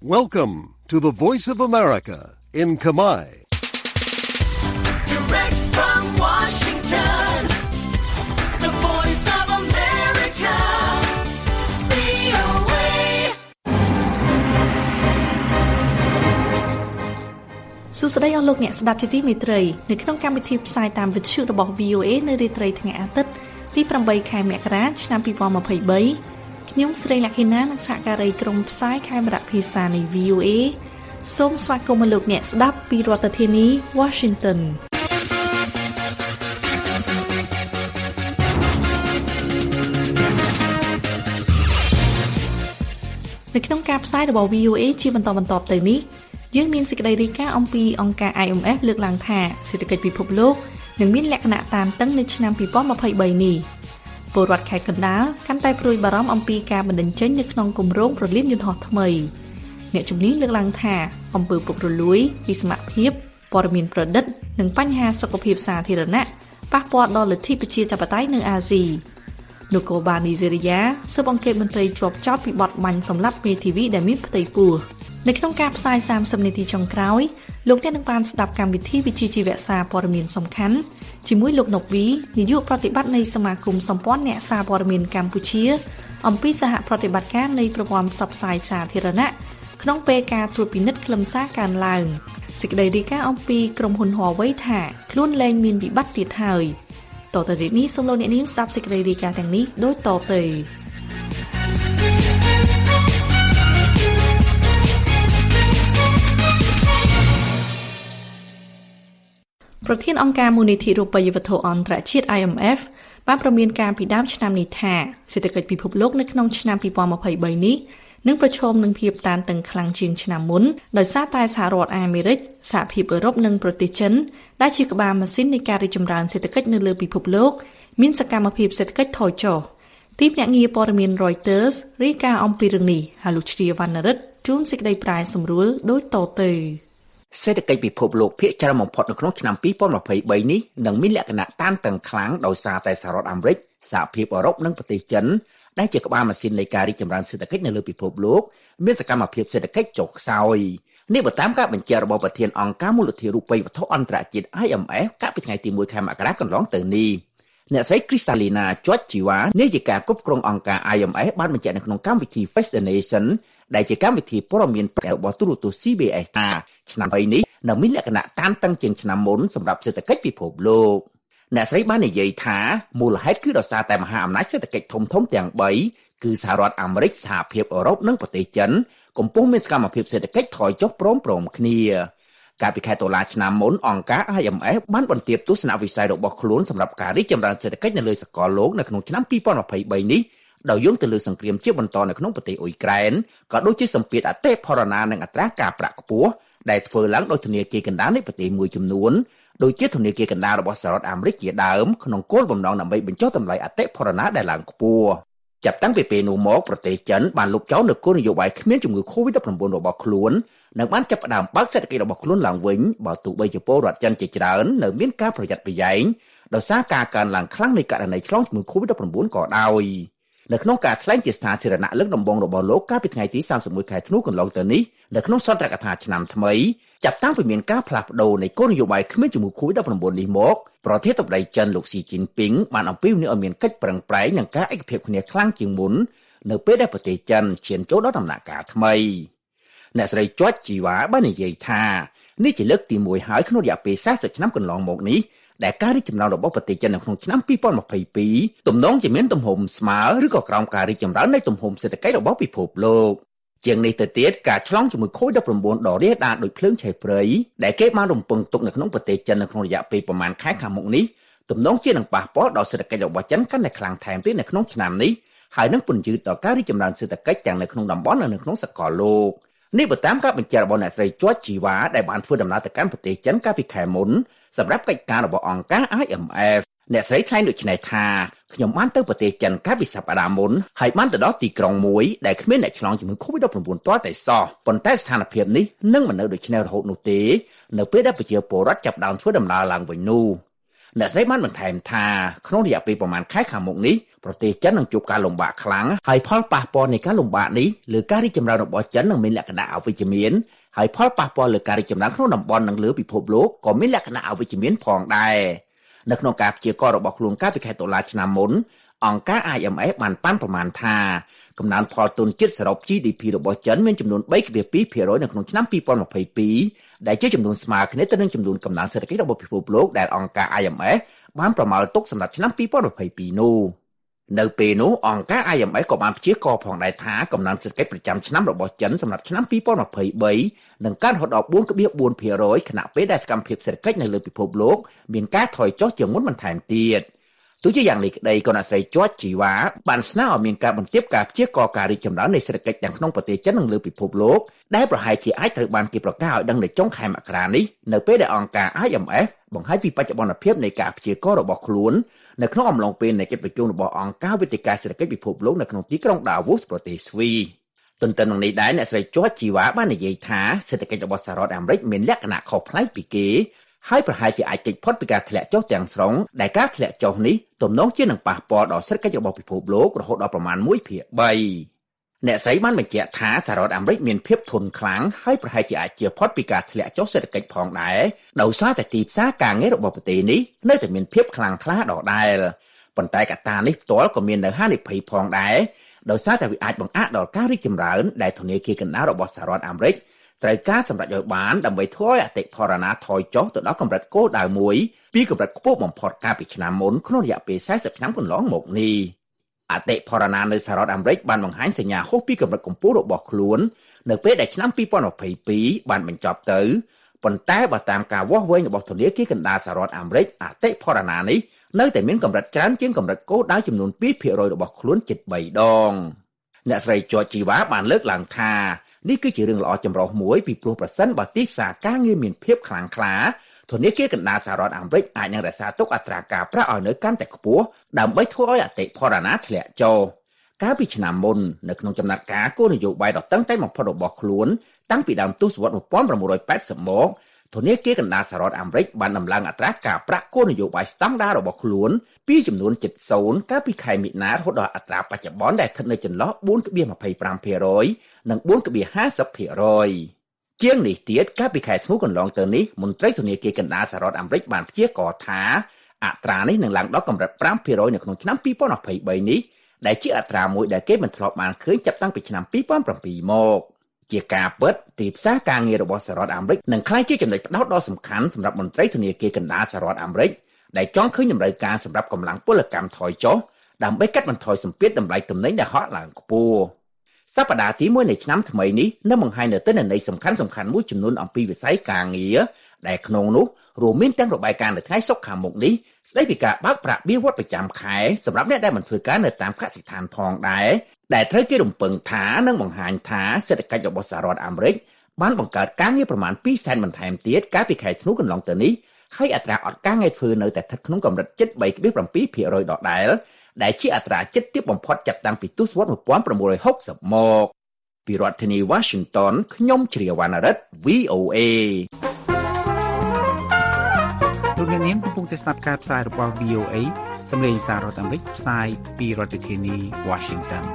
Welcome to the Voice of America in Khmer. Direct from Washington, the Voice of America, VOA. សួស្តីអស់លោកអ្នកស្ដាប់ជាទីមេត្រីនៅក្នុងកម្មវិធីផ្សាយតាមវិទ្យុរបស់ VOA នៅរាត្រីថ្ងៃអាទិត្យទី8ខែមករាឆ្នាំ2023ខ្ញុំស្រីលក្ខិណានិងសហការីក្រុមផ្សាយខេមរៈភាសានៃ VOA សូមស្វាគមន៍លោកអ្នកស្ដាប់ពីរដ្ឋធានី Washington នៅក្នុងការផ្សាយរបស់ VOA ជាបន្តទៅនេះយើងមានសេចក្តីរាយការណ៍អំពីអង្គការ IMF លើកឡើងថាសេដ្ឋកិច្ចពិភពលោកនឹងមានលក្ខណៈតានតឹងនៅឆ្នាំ2023នេះពលរដ្ឋខេត្តកណ្ដាលកាន់តែព្រួយបារម្ភអំពីការបណ្តេញចេញនៅក្នុងគម្រោងប្រលានយន្តហោះថ្មីអ្នកជំនាញលើកឡើងថាអំពើពុករលួយវិសមភាពព័ត៌មានប្រឌិតនិងបញ្ហាសុខភាពសាធារណៈប៉ះពាល់ដល់លទ្ធិប្រជាធិបតេយ្យនៅអាស៊ីនគរបាលនីហ្សេរីយ៉ាស៊ើបអង្កេតមន្ត្រីជាប់ចោទពីបទបាញ់សម្លាប់មេធាវីដែលមានផ្ទៃពោះនៅក្នុងការផ្សាយ30នាទីចុងក្រោយលោកអ្នកនឹងបានស្ដាប់កម្មវិធីវិទ្យាជីវៈសារព័ត៌មានសំខាន់ជាមួយលោកណូវីនាយកប្រតិបត្តិនៃសមាគមសម្ព័ន្ធអ្នកសារព័ត៌មានកម្ពុជាអំពីសហប្រតិបត្តិការនៃប្រព័ន្ធផ្សព្វផ្សាយសាធារណៈក្នុងពេលការត្រួតពិនិត្យខ្លឹមសារកើនឡើងសេចក្តីរាយការណ៍អំពីក្រុមហ៊ុន Huawei ថាខ្លួនលែងមានវិបត្តិទៀតហើយតទៅទៀតនេះសូមលោកអ្នកនាងស្ដាប់សេចក្តីរាយការណ៍ទាំងនេះដូចតទៅប្រធានអង្គការមូលនិធិរូបិយវត្ថុអន្តរជាតិ IMF បានប្រមានការពីដើមឆ្នាំនេះថាសេដ្ឋកិច្ចពិភពលោកនៅក្នុងឆ្នាំ2023នេះនឹងប្រឈមនឹងភាពតានតឹងខ្លាំងជាងឆ្នាំមុនដោយសារតែសហរដ្ឋអាមេរិកសហភាពអឺរ៉ុបនិងប្រទេសចិនដែលជាក្បាលម៉ាស៊ីននៃការរីកចម្រើនសេដ្ឋកិច្ចនៅលើពិភពលោកមានសកម្មភាពសេដ្ឋកិច្ចថយចុះទីភ្នាក់ងារព័ត៌មាន Reuters រាយការណ៍អំពីរឿងនេះហើយលោកជ្រាវណ្ណរិទ្ធជួនសេចក្តីប្រាយសម្រួលដូចតទៅសេដ្ឋកិច្ចពិភពលោកភាគច្រើនបំផុតនៅក្នុងឆ្នាំ2023នេះនឹងមានលក្ខណៈតានតឹងខ្លាំងដោយសារតែសហរដ្ឋអាមេរិកសហភាពអឺរ៉ុបនិងប្រទេសចិនដែលជាក្បាលម៉ាស៊ីននៃការរីកចម្រើនសេដ្ឋកិច្ចនៅលើពិភពលោកមានសកម្មភាពសេដ្ឋកិច្ចចុះខ្សោយនេះបើតាមការបញ្ជាក់របស់ប្រធានអង្គការមូលនិធិរូបិយវត្ថុអន្តរជាតិ IMF កាលពីថ្ងៃទី1ខែមករាកន្លងទៅនេះអ្នកស្រី Kristalina Georgieva នាយិកាគ្រប់គ្រងអង្គការ IMF បានបញ្ជាក់នៅក្នុងកម្មវិធី Face the Nation ដែលជាកម្មវិធីព័ត៌មានរបស់ទូរទស្សន៍ CBS ថាឆ្នាំនេះនឹងមានលក្ខណៈតានតឹងជាងឆ្នាំមុនសម្រាប់សេដ្ឋកិច្ចពិភពលោកអ្នកស្រីបាននិយាយថាមូលហេតុគឺដោយសារតែមហាអំណាចសេដ្ឋកិច្ចធំៗទាំង3គឺសហរដ្ឋអាមេរិកសហភាពអឺរ៉ុបនិងប្រទេសចិនកំពុងមានសកម្មភាពសេដ្ឋកិច្ចថយចុះព្រមគ្នាកាលពីខែតុលាឆ្នាំមុនអង្គការ IMF បានបន្ទាបទស្សនវិស័យរបស់ខ្លួនសម្រាប់ការរីកចម្រើនសេដ្ឋកិច្ចនៅលើសកលលោកនៅក្នុងឆ្នាំ2023នេះដោយយោងទៅលើសង្គ្រាមជាបន្តនៅក្នុងប្រទេសអ៊ុយក្រែនក៏ដូចជាសម្ពាធអតិផរណានិងអត្រាការប្រាក់ខ្ពស់ដែលធ្វើឡើងដោយធនាគារកណ្ដាលនៃប្រទេសមួយចំនួនដូចជាធនាគារកណ្ដាលរបស់សហរដ្ឋអាមេរិកជាដើមក្នុងគោលបំណងដើម្បីបញ្ចុះតម្លៃអតិផរណាដែលឡើងខ្ពស់ចាប់តាំងពីពេលនោះមកប្រទេសចិនបានលុបចោលនូវគោលនយោបាយគ្មានជំងឺ COVID-19 របស់ខ្លួននិងបានចាប់ផ្ដើមបើកសេដ្ឋកិច្ចរបស់ខ្លួនឡើងវិញបើទោះបីជាពលរដ្ឋចិនជាច្រើននៅមានការប្រយ័ត្នប្រយែងដោយសារការកើនឡើងខ្លាំងនៃករណីឆ្លងជំងឺ COVID-19 ក៏ដោយនៅក្នុងការថ្លែងជាសាធារណៈលើកដំបូងរបស់លោកកាលពីថ្ងៃទី31ខែធ្នូកន្លងទៅនេះនៅក្នុងសន្ទរកថាឆ្នាំថ្មីចាប់តាំងពីមានការផ្លាស់ប្ដូរនៃគោលនយោបាយគ្មានជំងឺ COVID-19 នេះមកប្រធានាធិបតីចិនលោកស៊ីជីនពីងបានអំពាវនាវឲ្យមានកិច្ចប្រឹងប្រែងនិងការឯកភាពគ្នាខ្លាំងជាងមុននៅពេលដែលប្រទេសចិនឈានចូលដល់ដំណាក់កាលថ្មីអ្នកស្រីជាត់ជីវ៉ាបាននិយាយថានេះជាលើកទី1ហើយក្នុងរយៈពេល40ឆ្នាំកន្លងមកនេះដែលការរីកចម្រើនរបស់ប្រទេសចិននៅក្នុងឆ្នាំ2022ទំនងជាមានទំហំស្មើឬក៏ក្រោមការរីកចម្រើននៃទំហំសេដ្ឋកិច្ចរបស់ពិភពលោកជាងនេះទៅទៀតការឆ្លងជាមួយ COVID-19 ដ៏រាលដាលដោយភ្លើងឆេះព្រៃដែលគេបានរំពឹងទុកនៅក្នុងប្រទេសចិននៅក្នុងរយៈពេលប្រមាណខែខាងមុខនេះទំនងជានឹងប៉ះពាល់ដល់សេដ្ឋកិច្ចរបស់ចិនកាន់តែខ្លាំងថែមទៀតនៅក្នុងឆ្នាំនេះហើយនឹងពន្យឺតដល់ការរីកចម្រើនសេដ្ឋកិច្ចទាំងនៅក្នុងតំបន់និងនៅក្នុងសកលលោកនេះបើតាមការបញ្ជាក់របស់អ្នកស្រីជាត់ជីវ៉ាដែលបានធ្វើដំណើរទៅកាន់ប្រទេសចិនកាលពីខែមុនសម្រាប់កិច្ចការរបស់អង្គការ IMF អ្នកស្រីថ្លែងដូចនេះថាខ្ញុំបានទៅប្រទេសចិនកាលពីសប្តាហ៍មុនហើយបានទៅដល់ទីក្រុងមួយដែលគ្មានអ្នកឆ្លងជំងឺ COVID-19 ទាល់តែសោះប៉ុន្តែស្ថានភាពនេះនឹងមិននៅដូចនេះរហូតនោះទេនៅពេលដែលប្រជាពលរដ្ឋចាប់ផ្ដើមធ្វើដំណើរឡើងវិញនោះអ្នកស្រីបានបន្ថែមថាក្នុងរយៈពេលប្រមាណខែខាងមុខនេះប្រទេសចិននឹងជួបការលំបាកខ្លាំងហើយផលប៉ះពាល់នៃការលំបាកនេះលើការរីកចម្រើនរបស់ចិននឹងមានលក្ខណៈអវិជ្ជមានហើយផលប៉ះពាល់លើការរីកចម្រើនក្នុងតំបន់និងលើពិភពលោកក៏មានលក្ខណៈអវិជ្ជមានផងដែរនៅក្នុងការព្យាករណ៍របស់ខ្លួនកាលពីខែតុលាឆ្នាំមុនអង្គការ IMF បានប៉ាន់ប្រមាណថាកំណើនផលទុនជាតិសរុប GDP របស់ចិនមានចំនួន 3.2% នៅក្នុងឆ្នាំ2022ដែលជាចំនួនស្មើគ្នាទៅនឹងចំនួនកំណើនសេដ្ឋកិច្ចរបស់ពិភពលោកដែលអង្គការ IMF បានប្រមាលទុកសម្រាប់ឆ្នាំ2022នោះនៅពេលនោះអង្គការ IMF ក៏បានព្យាករណ៍ផងដែរថាកំណើនសេដ្ឋកិច្ចប្រចាំឆ្នាំរបស់ចិនសម្រាប់ឆ្នាំ2023នឹងកើនរហូតដល់ 4.4% ខណៈពេលដែលសកម្មភាពសេដ្ឋកិច្ចនៅលើពិភពលោកមានការថយចុះជាងមុនបន្ថែមទៀតទោះជាយ៉ាងនេះក្តីក៏អ្នកស្រីជាត់ជីវ៉ាបានស្នើឲ្យមានការបន្ទាបការព្យាករណ៍ការរីកចម្រើននៃសេដ្ឋកិច្ចទាំងក្នុងប្រទេសចិននិងលើពិភពលោកដែលប្រហែលជាអាចត្រូវបានគេប្រកាសឲ្យដឹងនៅចុងខែមករានេះនៅពេលដែលអង្គការ IMF បង្ហាញពីបច្ចុប្បន្នភាពនៃការព្យាករណ៍របស់ខ្លួននៅក្នុងអំឡុងពេលនៃកិច្ចប្រជុំរបស់អង្គការវិទ្យាការសេដ្ឋកិច្ចពិភពលោកនៅក្នុងទីក្រុង Davos ប្រទេសស្វីទន្ទឹមនឹងនេះដែរអ្នកស្រីជាត់ជីវ៉ាបាននិយាយថាសេដ្ឋកិច្ចរបស់សហរដ្ឋអាមេរិកមានលក្ខណៈខុសប្លែកពីគេហើយប្រហែលជាអាចគេចផុតពីការធ្លាក់ចុះទាំងស្រុងដែលការធ្លាក់ចុះនេះទំនងជានឹងប៉ះពាល់ដល់សេដ្ឋកិច្ចរបស់ពិភពលោករហូតដល់ប្រមាណ 1/3 អ្នកស្រីបានបញ្ជាក់ថាសហរដ្ឋអាមេរិកមានភាពធន់ខ្លាំងហើយប្រហែលជាអាចជៀសផុតពីការធ្លាក់ចុះសេដ្ឋកិច្ចផងដែរដោយសារតែទីផ្សារការងាររបស់ប្រទេសនេះនៅតែមានភាពខ្លាំងក្លាដដែលប៉ុន្តែកត្តានេះផ្ទាល់ក៏មាននៅហានិភ័យផងដែរដោយសារតែវាអាចបង្អាក់ដល់ការរីកចម្រើនដែលធនាគារកណ្ដាលរបស់សហរដ្ឋអាមេរិកត្រូវការសម្រេចឲ្យបានដើម្បីធ្វើឲ្យអតិផរណាថយចុះទៅដល់កម្រិតគោលដៅមួយពីកម្រិតខ្ពស់បំផុតកាលពីឆ្នាំមុនក្នុងរយៈពេល40ឆ្នាំកន្លងមកនេះអតិផរណានៅសហរដ្ឋអាមេរិកបានបង្ហាញសញ្ញាហួសពីកម្រិតកម្ពស់របស់ខ្លួននៅពេលដែលឆ្នាំ2022បានបញ្ចប់ទៅប៉ុន្តែបើតាមការវាស់វែងរបស់ធនាគារកណ្ដាលសហរដ្ឋអាមេរិកអតិផរណានេះនៅតែមានកម្រិតច្រើនជាងកម្រិតគោលដៅចំនួន 2% របស់ខ្លួនជិត3ដងអ្នកស្រីជាត់ជីវ៉ាបានលើកឡើងថានេះគឺជារឿងល្អចម្រុះមួយពីព្រោះប្រសិនបើទីផ្សារការងារមានភាពខ្លាំងក្លាធនាគារកណ្ដាលសហរដ្ឋអាមេរិកអាចនឹងរក្សាទុកអត្រាការប្រាក់ឲ្យនៅកាន់តែខ្ពស់ដើម្បីធ្វើឲ្យអតិផរណាធ្លាក់ចុះកាលពីឆ្នាំមុននៅក្នុងចំណាត់ការគោលនយោបាយដ៏តឹងតែងបំផុតរបស់ខ្លួនតាំងពីដើមទសវត្សរ៍1980មកធនាគារកណ្ដាលសហរដ្ឋអាមេរិកបានដំឡើងអត្រាការប្រាក់គោលនយោបាយស្តង់ដាររបស់ខ្លួនពីចំនួន 70 កាលពីខែមិនិនារហូតដល់អត្រាបច្ចុប្បន្នដែលស្ថិតនៅចន្លោះ 4.25% និង 4.50% ជាងនេះទៀតកាលពីខែធ្នូកន្លងទៅនេះមន្ត្រីធនាគារកណ្ដាលសហរដ្ឋអាមេរិកបានព្យាករណ៍ថាអត្រានេះនឹងឡើងដល់កម្រិត 5% នៅក្នុងឆ្នាំ2023នេះដែលជាអត្រាមួយដែលគេមិនធ្លាប់បានឃើញចាប់តាំងពីឆ្នាំ2007មកជាការពិតទីផ្សារការងាររបស់សហរដ្ឋអាមេរិកនឹងក្លាយជាចំណុចផ្ដោតដ៏សំខាន់សម្រាប់មន្ត្រីធនាគារកណ្ដាលសហរដ្ឋអាមេរិកដែលចង់ឃើញតម្រូវការសម្រាប់កម្លាំងពលកម្មថយចុះដើម្បីកាត់បន្ថយសម្ពាធតម្លៃទំនិញដែលហក់ឡើងខ្ពស់សប្តាហ៍ទី1នៃឆ្នាំថ្មីនេះនឹងបង្ហាញនូវទិន្នន័យសំខាន់ៗមួយចំនួនអំពីវិស័យការងារដែលក្នុងនោះរួមមានទាំងរបាយការណ៍នៅថ្ងៃសុក្រខាងមុខនេះស្ដីពីការបើកប្រាក់បៀវត្សប្រចាំខែសម្រាប់អ្នកដែលមិនធ្វើការនៅតាមកសិដ្ឋានផងដែរដែលត្រូវគេរំពឹងថានឹងបង្ហាញថាសេដ្ឋកិច្ចរបស់សហរដ្ឋអាមេរិកបានបង្កើតការងារប្រមាណ 200,000 បន្ថែមទៀតកាលពីខែធ្នូកន្លងទៅនេះហើយអត្រាអត់ការងារធ្វើនៅតែស្ថិតក្នុងកម្រិតជិត 3.7% ដដែលជាអត្រាជិតទាបបំផុតចាប់តាំងពីទសវត្សរ៍1960មកពីរដ្ឋធានី Washington ខ្ញុំជ្រាវណ្ណរិទ្ធ VOA លោកអ្នកនាងកំពុងតែស្ដាប់ការផ្សាយរបស់ VOA សម្លេងសាររដ្ឋអាមេរិកផ្សាយពីរដ្ឋធានី Washington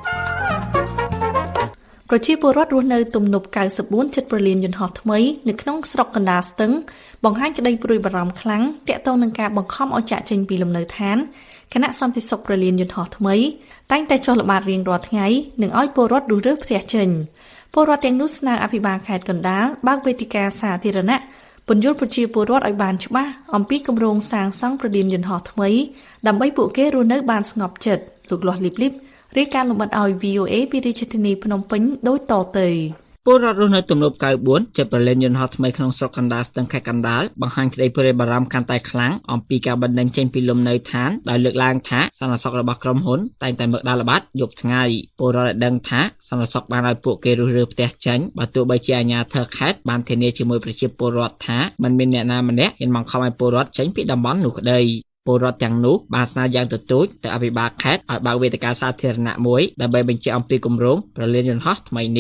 ប្រជាពលរដ្ឋរស់នៅទំនប់94ជិតប្រលានយន្តហោះថ្មីនៅក្នុងស្រុកកណ្ដាលស្ទឹងបង្ហាញក្តីព្រួយបារម្ភខ្លាំងទាក់ទងនឹងការបង្ខំឲ្យចាក់ចេញពីលំនៅឋានគណៈសន្តិសុខប្រលានយន្តហោះថ្មីតែងតែចុះល្បាតរៀងរាល់ថ្ងៃនិងឲ្យពលរដ្ឋរុះរើផ្ទះចេញពលរដ្ឋទាំងនោះស្នើអភិបាលខេត្តកណ្ដាលបើកវេទិកាសាធារណៈពន្យល់ប្រជាពលរដ្ឋឲ្យបានច្បាស់អំពីគម្រោងសាងសង់ប្រលានយន្តហោះថ្មីដើម្បីពួកគេរស់នៅបានស្ងប់ចិត្តលោកលាស់លីបលីបរាយការណ៍លម្អិតឲ្យ VOA ពីរាជធានីភ្នំពេញដូចតទៅពលរដ្ឋរស់នៅទំនប់94ចិត្តប្រលានយន្តហោះថ្មីក្នុងស្រុកកណ្ដាលស្ទឹងខេត្តកណ្ដាលបង្ហាញក្តីព្រួយបារម្ភកាន់តែខ្លាំងអំពីការបណ្តេញចេញពីលំនៅឋានដោយលើកឡើងថាសន្តិសុខរបស់ក្រុមហ៊ុនតែងតែមើលដាល់ល្បាតយប់ថ្ងៃពលរដ្ឋបានដឹងថាសន្តិសុខបានឲ្យពួកគេរុះរើផ្ទះចេញបើទោះបីជាអាជ្ញាធរខេត្តបានធានាជាមួយប្រជាពលរដ្ឋថាមិនមានអ្នកណាម្នាក់ហ៊ានបង្ខំឲ្យពលរដ្ឋចេញពីតំបន់នោះក្តីពលរដ្ឋទាំងនោះបានស្នើយ៉ាងទទូចទៅអភិបាលខេត្តឲ្យបើកវេទិកាសាធារណៈមួយដើម្បីបញ្ជាក់អំពីគម្រោងប្រលានយន្តហោះថ្មីនេះ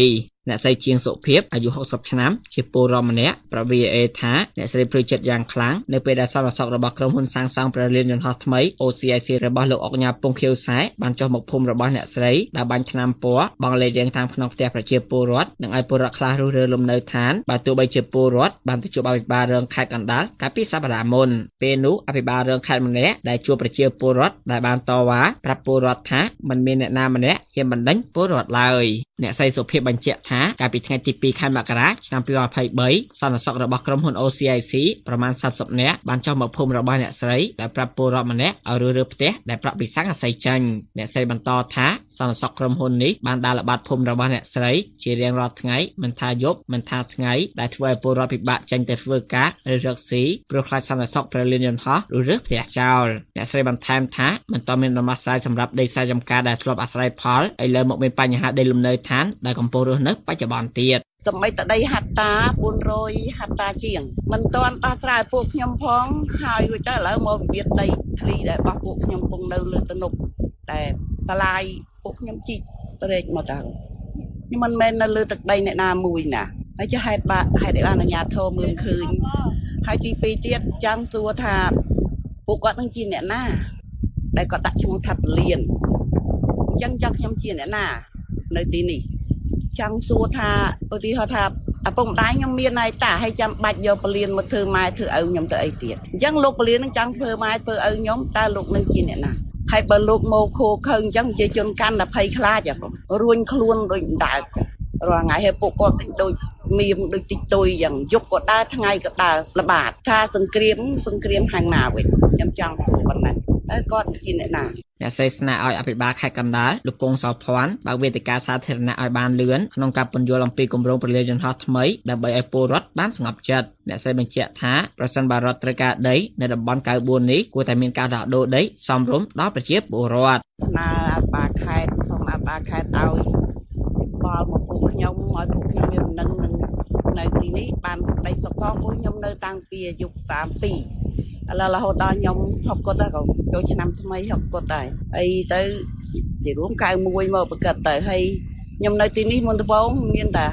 អ្នកស្រីជាងសុភាពអាយុ60ឆ្នាំជាពលរដ្ឋម្នាក់ប្រាប់ VOA ថាអ្នកស្រីព្រឺចិត្តយ៉ាងខ្លាំងនៅពេលដែលសន្តិសុខរបស់ក្រុមហ៊ុនសាងសង់ព្រះលានយន្តហោះថ្មី OCIC របស់លោកអុកញ៉ាពងខៀវសែបានចុះមកភូមិរបស់អ្នកស្រីដែលបាញ់ថ្នាំពណ៌បង់លេខរៀងតាមក្នុងផ្ទះប្រជាពលរដ្ឋនិងឲ្យពលរដ្ឋខ្លះរុះរើលំនៅឋានបើទោះបីជាពលរដ្ឋបានទៅជួបអភិបាលរងខេត្តកណ្ដាលកាលពីសប្តាហ៍មុនពេលនោះអភិបាលរងខេត្តម្នាក់ដែលជួបប្រជាពលរដ្ឋដែលបានតវ៉ាប្រាប់ពលរដ្ឋថាមិនមានអ្នកណាម្នាក់ហ៊ានបណ្តេញពលរដ្ឋឡើយអ្នកស្រីសុភាពបញ្ជាក់ថាកាលពីថ្ងៃទី2ខែមករាឆ្នាំ2023សន្តិសុខរបស់ក្រុមហ៊ុន OCIC ប្រមាណ40នាក់បានចុះមកភូមិរបស់អ្នកស្រីដែលប្រាប់ពលរដ្ឋម្នាក់ឲ្យរើផ្ទះដែលប្រាក់ពិសង្អាស័យចាញ់អ្នកស្រីបន្តថាសន្តិសុខក្រុមហ៊ុននេះបានដាល់ល្បាតភូមិរបស់អ្នកស្រីជារៀងរាល់ថ្ងៃមិនថាយប់មិនថាថ្ងៃដែលធ្វើឲ្យពលរដ្ឋពិបាកចេញទៅធ្វើការឬរកស៊ីព្រោះខ្លាចសន្តិសុខព្រះលានយន្តហោះឬរើផ្ទះចោលអ្នកស្រីបន្ថែមថាមិនទាន់មានដំណោះស្រាយសម្រាប់ដីស្រែចម្ការដែលធ្លាប់អាស្រ័យផលឥឡូវមកមានបញ្ហាដីលំនៅឋានដែលកំពុងរស់នៅបច្ចុប្បន្នទៀតតំបីតដីហាត់តា400ហាត់តាជាងមិនទាន់ដោះស្រាយពួកខ្ញុំផងហើយរួចទៅឥឡូវមកវិវាទដីធ្លីដែលរបស់ពួកខ្ញុំពងនៅលើទំនប់តែបន្លាយពួកខ្ញុំជីកប្រេកមកតើខ្ញុំមិនមែននៅលើទឹកដីអ្នកណាមួយណាហើយចេះហេតុបានអាជ្ញាធរមើលឃើញហើយទី2ទៀតចង់សួរថាពួកគាត់នឹងជាអ្នកណាដែលគាត់ដាក់ឈ្មោះថាពលានអញ្ចឹងចង់ខ្ញុំជាអ្នកណានៅទីនេះចង់សួរថាឧទាហរណ៍ថាឪពុកម្ដាយខ្ញុំមានហើយតាហើយចាំបាច់យកពលានមកធ្វើម៉ែធ្វើឪខ្ញុំទៅអីទៀតអញ្ចឹងលោកពលាននឹងចង់ធ្វើម៉ែធ្វើឪខ្ញុំតើលោកនឹងជាអ្នកណាហើយបើលោកមកខូខើអញ្ចឹងប្រជាជនកាន់តែភ័យខ្លាចរួញខ្លួនដូចដើករាល់ថ្ងៃហើយពួកគាត់ដូចមានដូចតិចតួយយ៉ាងយប់ក៏ដើរថ្ងៃក៏ដើរល្បាតថាសង្គ្រាមហាងណាវិញខ្ញុំចង់พูดប៉ុណ្ណឹងតែគាត់ជាអ្នកណាអ្នកស្រីស្នើឲ្យអភិបាលខេត្តកណ្ដាលលោកកុងសោភ័ណ្ឌបើកវេទិកាសាធារណៈឲ្យបានលឿនក្នុងការពន្យល់អំពីគម្រោងព្រះលានយន្តហោះថ្មីដើម្បីឲ្យពលរដ្ឋបានស្ងប់ចិត្តអ្នកស្រីបញ្ជាក់ថាប្រសិនបើរដ្ឋត្រូវការដីនៅតំបន់94នេះគួរតែមានការដោះដូរដីសមរម្យដល់ប្រជាពលរដ្ឋស្នើអភិបាលខេត្តសូមអភិបាលខេត្តឲ្យបល់មកពួកខ្ញុំឲ្យពួកខ្ញុំមានដំណឹងនៅទីនេះបានក្តីសុខផងពួកខ្ញុំនៅតាំងពីអាយុ32ឥឡូវរហូតដល់ខ្ញុំ60គាត់ទៅក៏ចូលឆ្នាំថ្មី60គាត់ដែរហើយទៅទីរួម91មកប្រកាសទៅហើយខ្ញុំនៅទីនេះមុនដំបូងមានតែ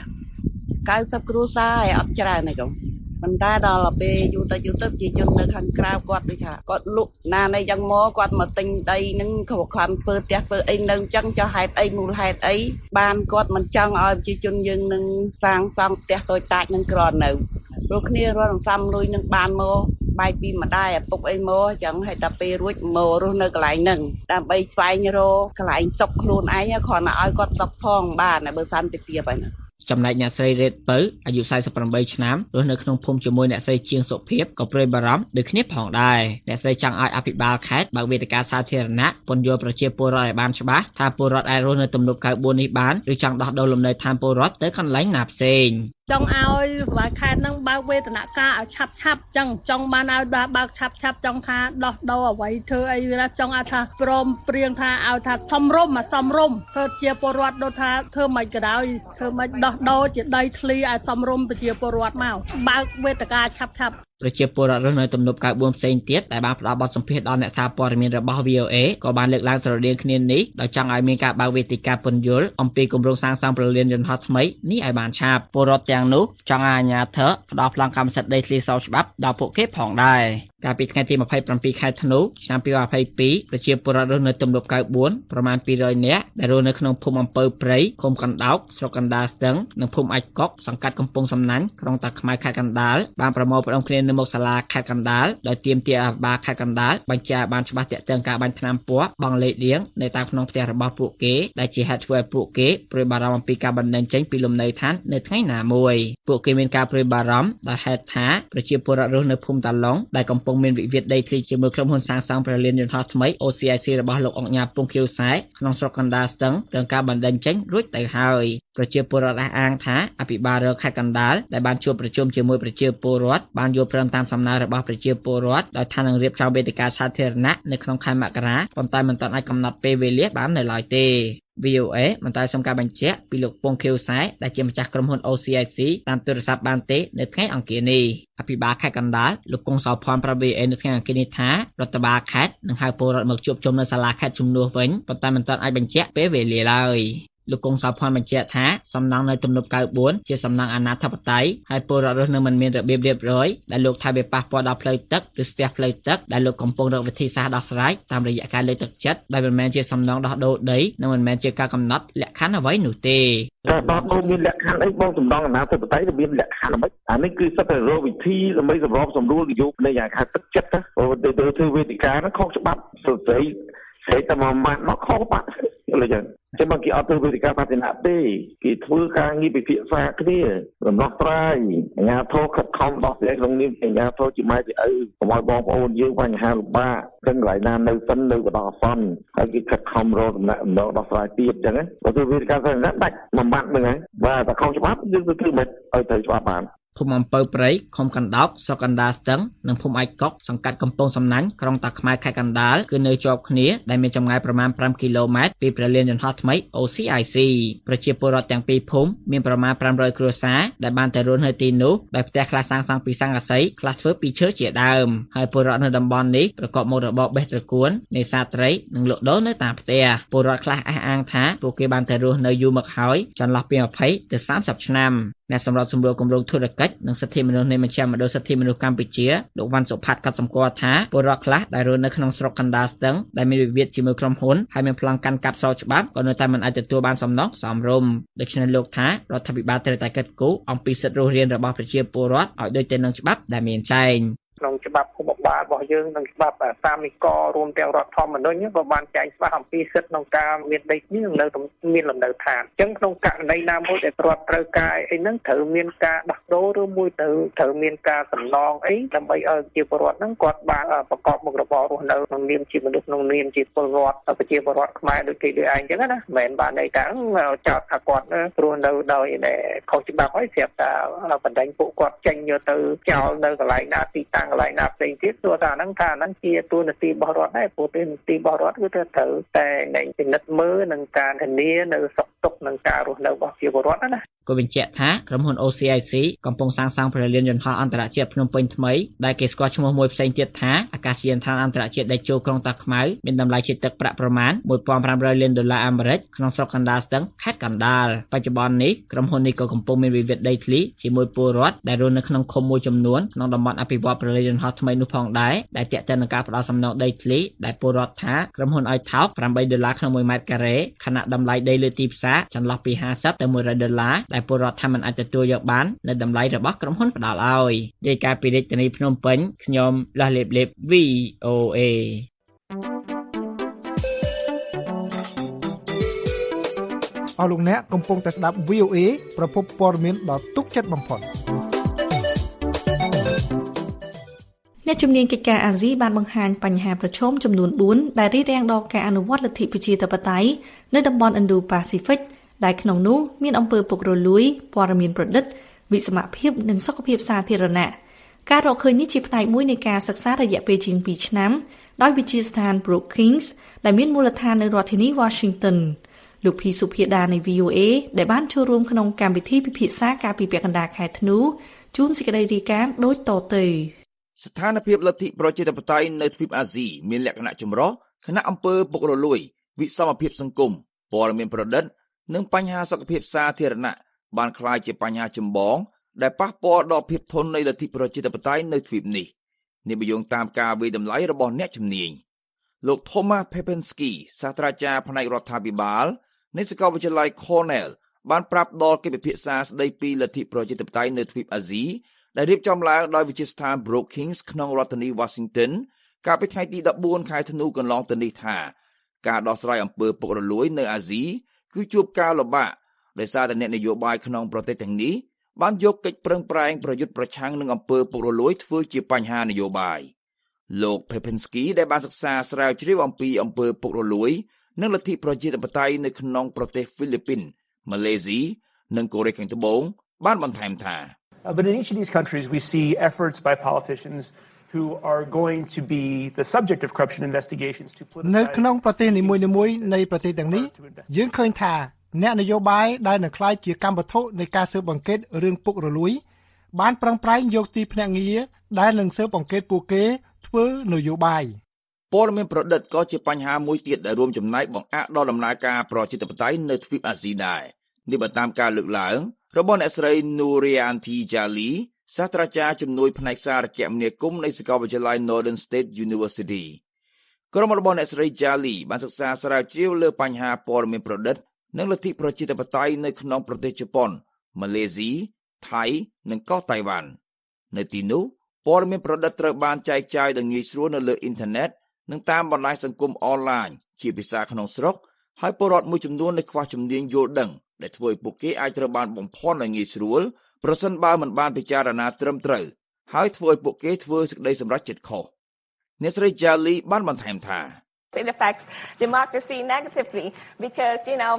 90គ្រួសារហើយអត់ច្រើនទេកុំប៉ុន្តែដល់ពេលយូរទៅប្រជាជននៅខាងក្រៅគាត់ដូចថាគាត់លក់ណានៃយ៉ាងមកគាត់មកទិញដីនឹងគ្រប់គ្រាន់ធ្វើផ្ទះធ្វើអីនៅអញ្ចឹងចុះហេតុអីមូលហេតុអីបានគាត់មិនចង់ឲ្យប្រជាជនយើងនឹងសាងសង់ផ្ទះតូចតាចនឹងក្រនៅព្រោះគ្នារត់សំលុយនឹងបានមកបាយពីម្ដាយឪពុកអីមកអញ្ចឹងហើយតែពេលរួចមករស់នៅកន្លែងហ្នឹងដើម្បីស្វែងរកកន្លែងសុខខ្លួនឯងគ្រាន់តែឲ្យគាត់សុខផងបានបើសន្តិភាពហ្នឹងចំណែកអ្នកស្រីរ៉េតពៅអាយុ48ឆ្នាំរស់នៅក្នុងភូមិជាមួយអ្នកស្រីជាងសុភាពក៏ព្រួយបារម្ភដូចគ្នាផងដែរអ្នកស្រីចង់ឲ្យអភិបាលខេត្តបើកវេទិកាសាធារណៈពន្យល់ប្រជាពលរដ្ឋឲ្យបានច្បាស់ថាពលរដ្ឋអាចរស់នៅទំនប់94នេះបានឬចង់ដោះដូរលំនៅឋានពលរដ្ឋទៅកន្លែងណាផ្សេងចង់ឲ្យវិខេត្តនឹងបើកវេទនការឲ្យឆាប់ចឹងចង់បានឲ្យបើកឆាប់ចង់ថាដោះដូរអ្វីធ្វើអីវាចង់ឲ្យថាព្រមព្រៀងថាឲ្យថាសមរម្យធ្វើជាពលរដ្ឋដូចថាធ្វើមិនក៏ដោយធ្វើមិនដោះដូរជាដីធ្លីឲ្យសមរម្យប្រជាពលរដ្ឋមកបើកវេទិកាឆាប់ប្រជាពលរដ្ឋរស់នៅទំនប់94ផ្សេងទៀតដែលបានផ្ដល់បទសម្ភាសន៍ដល់អ្នកសារព័ត៌មានរបស់ VOA ក៏បានលើកឡើងស្រដៀងគ្នានេះដោយចង់ឲ្យមានការបើកវេទិកាពន្យល់អំពីគម្រោងសាងសង់ព្រះលានយន្តហោះថ្មីនេះឲ្យបានឆាប់ពលរដ្ឋទាំងនោះចង់ឲ្យអាជ្ញាធរផ្ដល់ប្លង់កម្មសិទ្ធិដីធ្លីស្របច្បាប់ដល់ពួកគេផងដែរកាលពីថ្ងៃទី27ខែធ្នូឆ្នាំ2022ប្រជាពលរដ្ឋរស់នៅទំនប់94ប្រមាណ200នាក់ដែលរស់នៅក្នុងភូមិអំពៅព្រៃឃុំកណ្ដោកស្រុកកណ្ដាលស្ទឹងនិងភូមិអាចកុកសង្កាត់កំពង់សំណាញ់ក្រុងតាខ្មៅខេត្តកណ្ដាលបានប្រមូលផ្ដុំគ្នានៅមុខសាលាខេត្តកណ្ដាលដោយទាមទារអភិបាលខេត្តកណ្ដាលបញ្ជាក់បានច្បាស់ទាក់ទងការបាញ់ថ្នាំពណ៌បង់លេខរៀងនៅតាមក្នុងផ្ទះរបស់ពួកគេដែលជាហេតុធ្វើឲ្យពួកគេព្រួយបារម្ភអំពីការបណ្តេញចេញពីលំនៅឋាននៅថ្ងៃណាមួយពួកគេមានការព្រួយបារម្ភដោយហេតុថាប្រជាពលរដ្ឋរស់នៅភូមិតាឡុងដែលកំពុងមានវិវាទដីធ្លីជាមួយក្រុមហ៊ុនសាងសង់ព្រះលានយន្តហោះថ្មី OCIC របស់លោកអុកញ៉ាពងខៀវសែក្នុងស្រុកកណ្ដាលស្ទឹងរងការបណ្តេញចេញរួចទៅហើយប្រជាពលរដ្ឋអះអាងថាអភិបាលខេត្តកណ្ដាលដែលបានជួបប្រជុំជាមួយប្រជាពលរដ្ឋបានយល់ព្រមតាមសំណើរបស់ប្រជាពលរដ្ឋដោយថានឹងរៀបចំវេទិកាសាធារណៈនៅក្នុងខែមករាប៉ុន្តែមិនទាន់អាចកំណត់ពេលវេលាបាននៅឡើយទេ VOA មិនតែសំការបញ្ជាក់ពីលោកពងខៀវសែដែលជាម្ចាស់ក្រុមហ៊ុន OCIC តាមទូរស័ព្ទបានទេនៅថ្ងៃអង្គារនេះអភិបាលខេត្តកណ្ដាលលោកកុងសោភ័ណ្ឌប្រាប់ VOA នៅថ្ងៃអង្គារនេះថារដ្ឋបាលខេត្តនឹងហៅពលរដ្ឋមកជួបជុំនៅសាលាខេត្តជំនួសវិញប៉ុន្តែមិនទាន់អាចបញ្ជាក់ពេលវេលាឡើយលោកកុងសោភ័ណ្ឌបញ្ជាក់ថាសំណង់នៅទំនប់94ជាសំណង់អាណាធិបតេយ្យហើយពលរដ្ឋរស់នៅមិនមានរបៀបរៀបរយដែលលោកថាវាប៉ះពាល់ដល់ផ្លូវទឹកឬស្ទះផ្លូវទឹកដែលលោកកំពុងរកវិធីសាស្ត្រដោះស្រាយតាមរយៈការលើកទឹកចិត្តដែលមិនមែនជាសំណង់ដោះដូរដីនិងមិនមែនជាការកំណត់លក្ខខណ្ឌអ្វីនោះទេតែដោះដូរមានលក្ខខណ្ឌអីបងសំណង់អាណាធិបតេយ្យមានលក្ខខណ្ឌអ្វីអានេះគឺសិតតែរកវិធីដើម្បីសម្របសម្រួលនយោបាយយ៉ាងខាត់ទឹកចិត្តទៅធ្វើវេទិកាហ្នឹងខុសច្បាប់ស្រីតែមកមកខុសបាត់លើចឹងចាំមកគេអត់ធ្វើវេទិកាបាតិណាទេគេធ្វើការងារពិភាក្សាគ្នារំដោះស្រាយអាជ្ញាធរខិតខំដោះស្រាយក្នុងនាមអាជ្ញាធរជាម៉ែជាឪកុំឲ្យបងប្អូនយើងបញ្ហាលំបាកទាំងកន្លែងណានៅសិននៅបដោះអសន្នហើយគេខិតខំរកដំណាក់ដំណងដោះស្រាយទៀតចឹងណាបើធ្វើវេទិកាសាធារណៈដាច់មួយម៉ាត់ហ្នឹងហើយបាទតែខុសច្បាប់យើងទៅធ្វើមិនឲ្យត្រូវច្បាប់បានភូមិអំពើព្រៃឃុំកណ្ដោកស្រុកកណ្ដាលស្ទឹងនិងភូមិឯកកុកសង្កាត់កំពង់សំណាញ់ក្រុងតាខ្មៅខេត្តកណ្ដាលគឺនៅជាប់គ្នាដែលមានចម្ងាយប្រមាណ5គីឡូម៉ែត្រពីព្រលានយន្តហោះថ្មី OCIC ប្រជាពលរដ្ឋទាំងពីរភូមិមានប្រមាណ500គ្រួសារដែលបានទៅរស់នៅទីនោះដោយផ្ទះខ្លះសាងសង់ពីស័ង្កសីខ្លះធ្វើពីឈើជាដើមហើយពលរដ្ឋនៅតំបន់នេះប្រកបមុខរបរបេះត្រកួននេសាទត្រីនិងលក់ដូរនៅតាមផ្ទះពលរដ្ឋខ្លះអះអាងថាពួកគេបានទៅរស់នៅយូរមកហើយចន្លោះពី20ទៅ30ឆ្នាំអ្នកសម្របសម្រួលគម្រោងធុរកិច្ចនិងសិទ្ធិមនុស្សនៃមជ្ឈមណ្ឌលសិទ្ធិមនុស្សកម្ពុជាលោកវ៉ាន់សុផាតកត់សម្គាល់ថាពលរដ្ឋខ្លះដែលរស់នៅក្នុងស្រុកកណ្ដាលស្ទឹងដែលមានវិវាទជាមួយក្រុមហ៊ុនហើយមានប្លង់កាន់កាប់ស្របច្បាប់ក៏នៅតែមិនអាចទទួលបានសំណងសមរម្យដូច្នេះលោកថារដ្ឋាភិបាលត្រូវតែកិត្តគូអំពីសិទ្ធិរស់រានរបស់ប្រជាពលរដ្ឋឲ្យដូចទៅនឹងច្បាប់ដែលមានចែងក្នុងច្បាប់ភូមិបាលរបស់យើងនិងច្បាប់សាមីករួមទាំងរដ្ឋធម្មនុញ្ញក៏បានចែងច្បាស់អំពីសិទ្ធិក្នុងការមានដីធ្លីនិងនៅមានលំនៅឋានអញ្ចឹងក្នុងករណីណាមួយដែលរដ្ឋត្រូវការអីហ្នឹងត្រូវមានការដោះដូរឬមួយត្រូវមានការសំណងអីដើម្បីឲ្យប្រជាពលរដ្ឋហ្នឹងគាត់បានប្រកបមុខរបររស់នៅក្នុងនាមជាមនុស្សក្នុងនាមជាពលរដ្ឋប្រជាពលរដ្ឋខ្មែរដូចគេដូចឯងអញ្ចឹងណាមិនមែនបានន័យថាចោទថាគាត់រស់នៅដោយខុសច្បាប់ហើយស្រាប់តែបណ្ដេញពួកគាត់ចេញយកទៅចោលនៅកន្លែងណាទីតាំងកន្លែងណាផ្សេងទៀតព្រោះថាហ្នឹងជាតួនាទីរបស់រដ្ឋដែរព្រោះតួនាទីរបស់រដ្ឋគឺត្រូវតែពិនិត្យមើលនិងការធានានៅសុខទុក្ខនិងការរស់នៅរបស់ប្រជាពលរដ្ឋណាក៏បញ្ជាក់ថាក្រុមហ៊ុន OCIC កំពុងសាងសង់ព្រលានយន្តហោះអន្តរជាតិភ្នំពេញថ្មីដែលគេស្គាល់ឈ្មោះមួយផ្សេងទៀតថាអាកាសយានដ្ឋានអន្តរជាតិដេជោក្រុងតាខ្មៅមានតម្លៃជាទឹកប្រាក់ប្រមាណ$1,500 លានអាមេរិកក្នុងស្រុកកណ្ដាលស្ទឹងខេត្តកណ្ដាលបច្ចុប្បន្ននេះក្រុមហ៊ុននេះក៏កំពុងមានវិវាទដីធ្លីជាមួយពលរដ្ឋដែលរស់នៅក្នុងឃុំមួយចំនួនក្នុងតំបន់អភិវឌ្ឍព្រលានយន្តហោះថ្មីនោះផងដែរដែលទាក់ទងនឹងការផ្ដល់សំណងដីធ្លីដែលពលរដ្ឋថាក្រុមហ៊ុនឲ្យថោក$8ក្នុង1ម៉ែត្រការ៉េខណៈតម្លៃដីលើទីផ្សារចន្លោះពី$50ទៅ$100ដែលពលរដ្ឋថាមិនអាចទទួលយកបាននៅតម្លៃរបស់ក្រុមហ៊ុនផ្ដល់ឲ្យរាយការណ៍ពីរាជធានីភ្នំពេញខ្ញុំលាស់លេបលេប VOA អស់លោកអ្នកកំពុងតែស្ដាប់ VOA ប្រភពព័ត៌មានដ៏ទុកចិត្តបំផុតអ្នកជំនាញកិច្ចការអាស៊ីបានបង្ហាញបញ្ហាប្រឈមចំនួន4ដែលរារាំងដល់ការអនុវត្តលទ្ធិប្រជាធិបតេយ្យនៅតំបន់ Indo-Pacific ដែលក្នុងនោះមានអំពើពុករលួយព័ត៌មានប្រឌិតវិសមភាពនិងសុខភាពសាធារណៈការរកឃើញនេះជាផ្នែកមួយនៃការសិក្សារយៈពេលជាង2ឆ្នាំដោយវិទ្យាស្ថាន Brookings ដែលមានមូលដ្ឋាននៅរដ្ឋធានី Washington លោកភីសុភាដានៃ VOA ដែលបានចូលរួមក្នុងកម្មវិធីពិភាក្សាការពីពាក់កណ្ដាលខែធ្នូជូនសេចក្តីរាយការណ៍ដូចតទៅស្ថានភាពលទ្ធិប្រជាធិបតេយ្យនៅទ្វីបអាស៊ីមានលក្ខណៈចម្រុះខណៈអំពើពុករលួយវិសមភាពសង្គមព័ត៌មានប្រឌិតនិងបញ្ហាសុខភាពសាធារណៈបានក្លាយជាបញ្ហាចម្បងដែលប៉ះពាល់ដល់ភាពធន់នៃលទ្ធិប្រជាធិបតេយ្យនៅទ្វីបនេះនេះបញ្យងតាមការវិយតម្លៃរបស់អ្នកជំនាញលោក Thomas Pepensky សាស្ត្រាចារ្យផ្នែករដ្ឋាភិបាលនៃសាកលវិទ្យាល័យ Cornell បានប្រាប់ដល់កិច្ចពិភាក្សាស្ដីពីលទ្ធិប្រជាធិបតេយ្យនៅទ្វីបអាស៊ីដែលរៀបចំឡើងដោយវិទ្យាស្ថាន Brookings ក្នុងរដ្ឋធានី Washington កាលពីថ្ងៃទី14ខែធ្នូកន្លងទៅនេះថាការដោះស្រាយអំពើពុករលួយនៅអាស៊ីគឺជួបការលំបាកដោយសារតែអ្នកនយោបាយក្នុងប្រទេសទាំងនេះបានយកកិច្ចប្រឹងប្រែងប្រយុទ្ធប្រឆាំងនឹងអំពើពុករលួយធ្វើជាបញ្ហានយោបាយលោក Pepensky ដែលបានសិក្សាស្រាវជ្រាវអំពីអំពើពុករលួយនិងលទ្ធិប្រជាធិបតេយ្យនៅក្នុងប្រទេសហ្វីលីពីនម៉ាឡេស៊ីនិងកូរ៉េខាងត្បូងបានបន្ថែមថា But in each of these countries we see efforts by politicians who are going to be the subject of corruption investigations to politicize នៅក្នុងប្រទេសនីមួយៗនៃប្រទេសទាំងនេះយើងឃើញថាអ្នកនយោបាយដែលនឹងក្លាយជាកម្មវត្ថុនៃការស៊ើបអង្កេតរឿងពុករលួយបានប្រឹងប្រែងយកទីភ្នាក់ងារដែលនឹងស៊ើបអង្កេតពួកគេធ្វើនយោបាយព័ត៌មានប្រឌិតក៏ជាបញ្ហាមួយទៀតដែលរួមចំណែកបង្អាក់ដល់ដំណើរការប្រជាធិបតេយ្យនៅទ្វីបអាស៊ីដែរនេះបើតាមការលើកឡើងរបស់អ្នកស្រី Nurianti Jali សាស្ត្រាចារ្យជំនួយផ្នែកសារគមនាគមន៍នៃសាកលវិទ្យាល័យ Northern State University ក្រុមរបស់អ្នកស្រី Jali បានសិក្សាស្រាវជ្រាវលើបញ្ហាព័ត៌មានប្រឌិតនិងលទ្ធិប្រជាធិបតេយ្យនៅក្នុងប្រទេសជប៉ុន ម៉ាឡេស៊ី ថៃនិងកោះតៃវ៉ាន់នៅទីនោះព័ត៌មានប្រឌិតត្រូវបានចែកចាយដោយងាយស្រួលនៅលើអ៊ីនធឺណិតនិងតាមបណ្ដាញសង្គមអនឡាញជាភាសាក្នុងស្រុកហើយពលរដ្ឋមួយចំនួននៅខ្វះជំនាញយល់ដឹងដែលធ្វើឲ្យពួកគេអាចត្រូវបានបំភាន់ដោយងាយស្រួលប្រសិនបើមិនបានពិចារណាត្រឹមត្រូវហើយធ្វើឲ្យពួកគេធ្វើសេចក្តីសម្រេចចិត្តខុសអ្នកស្រី Jali បានបន្ថែមថា It affects democracy negatively because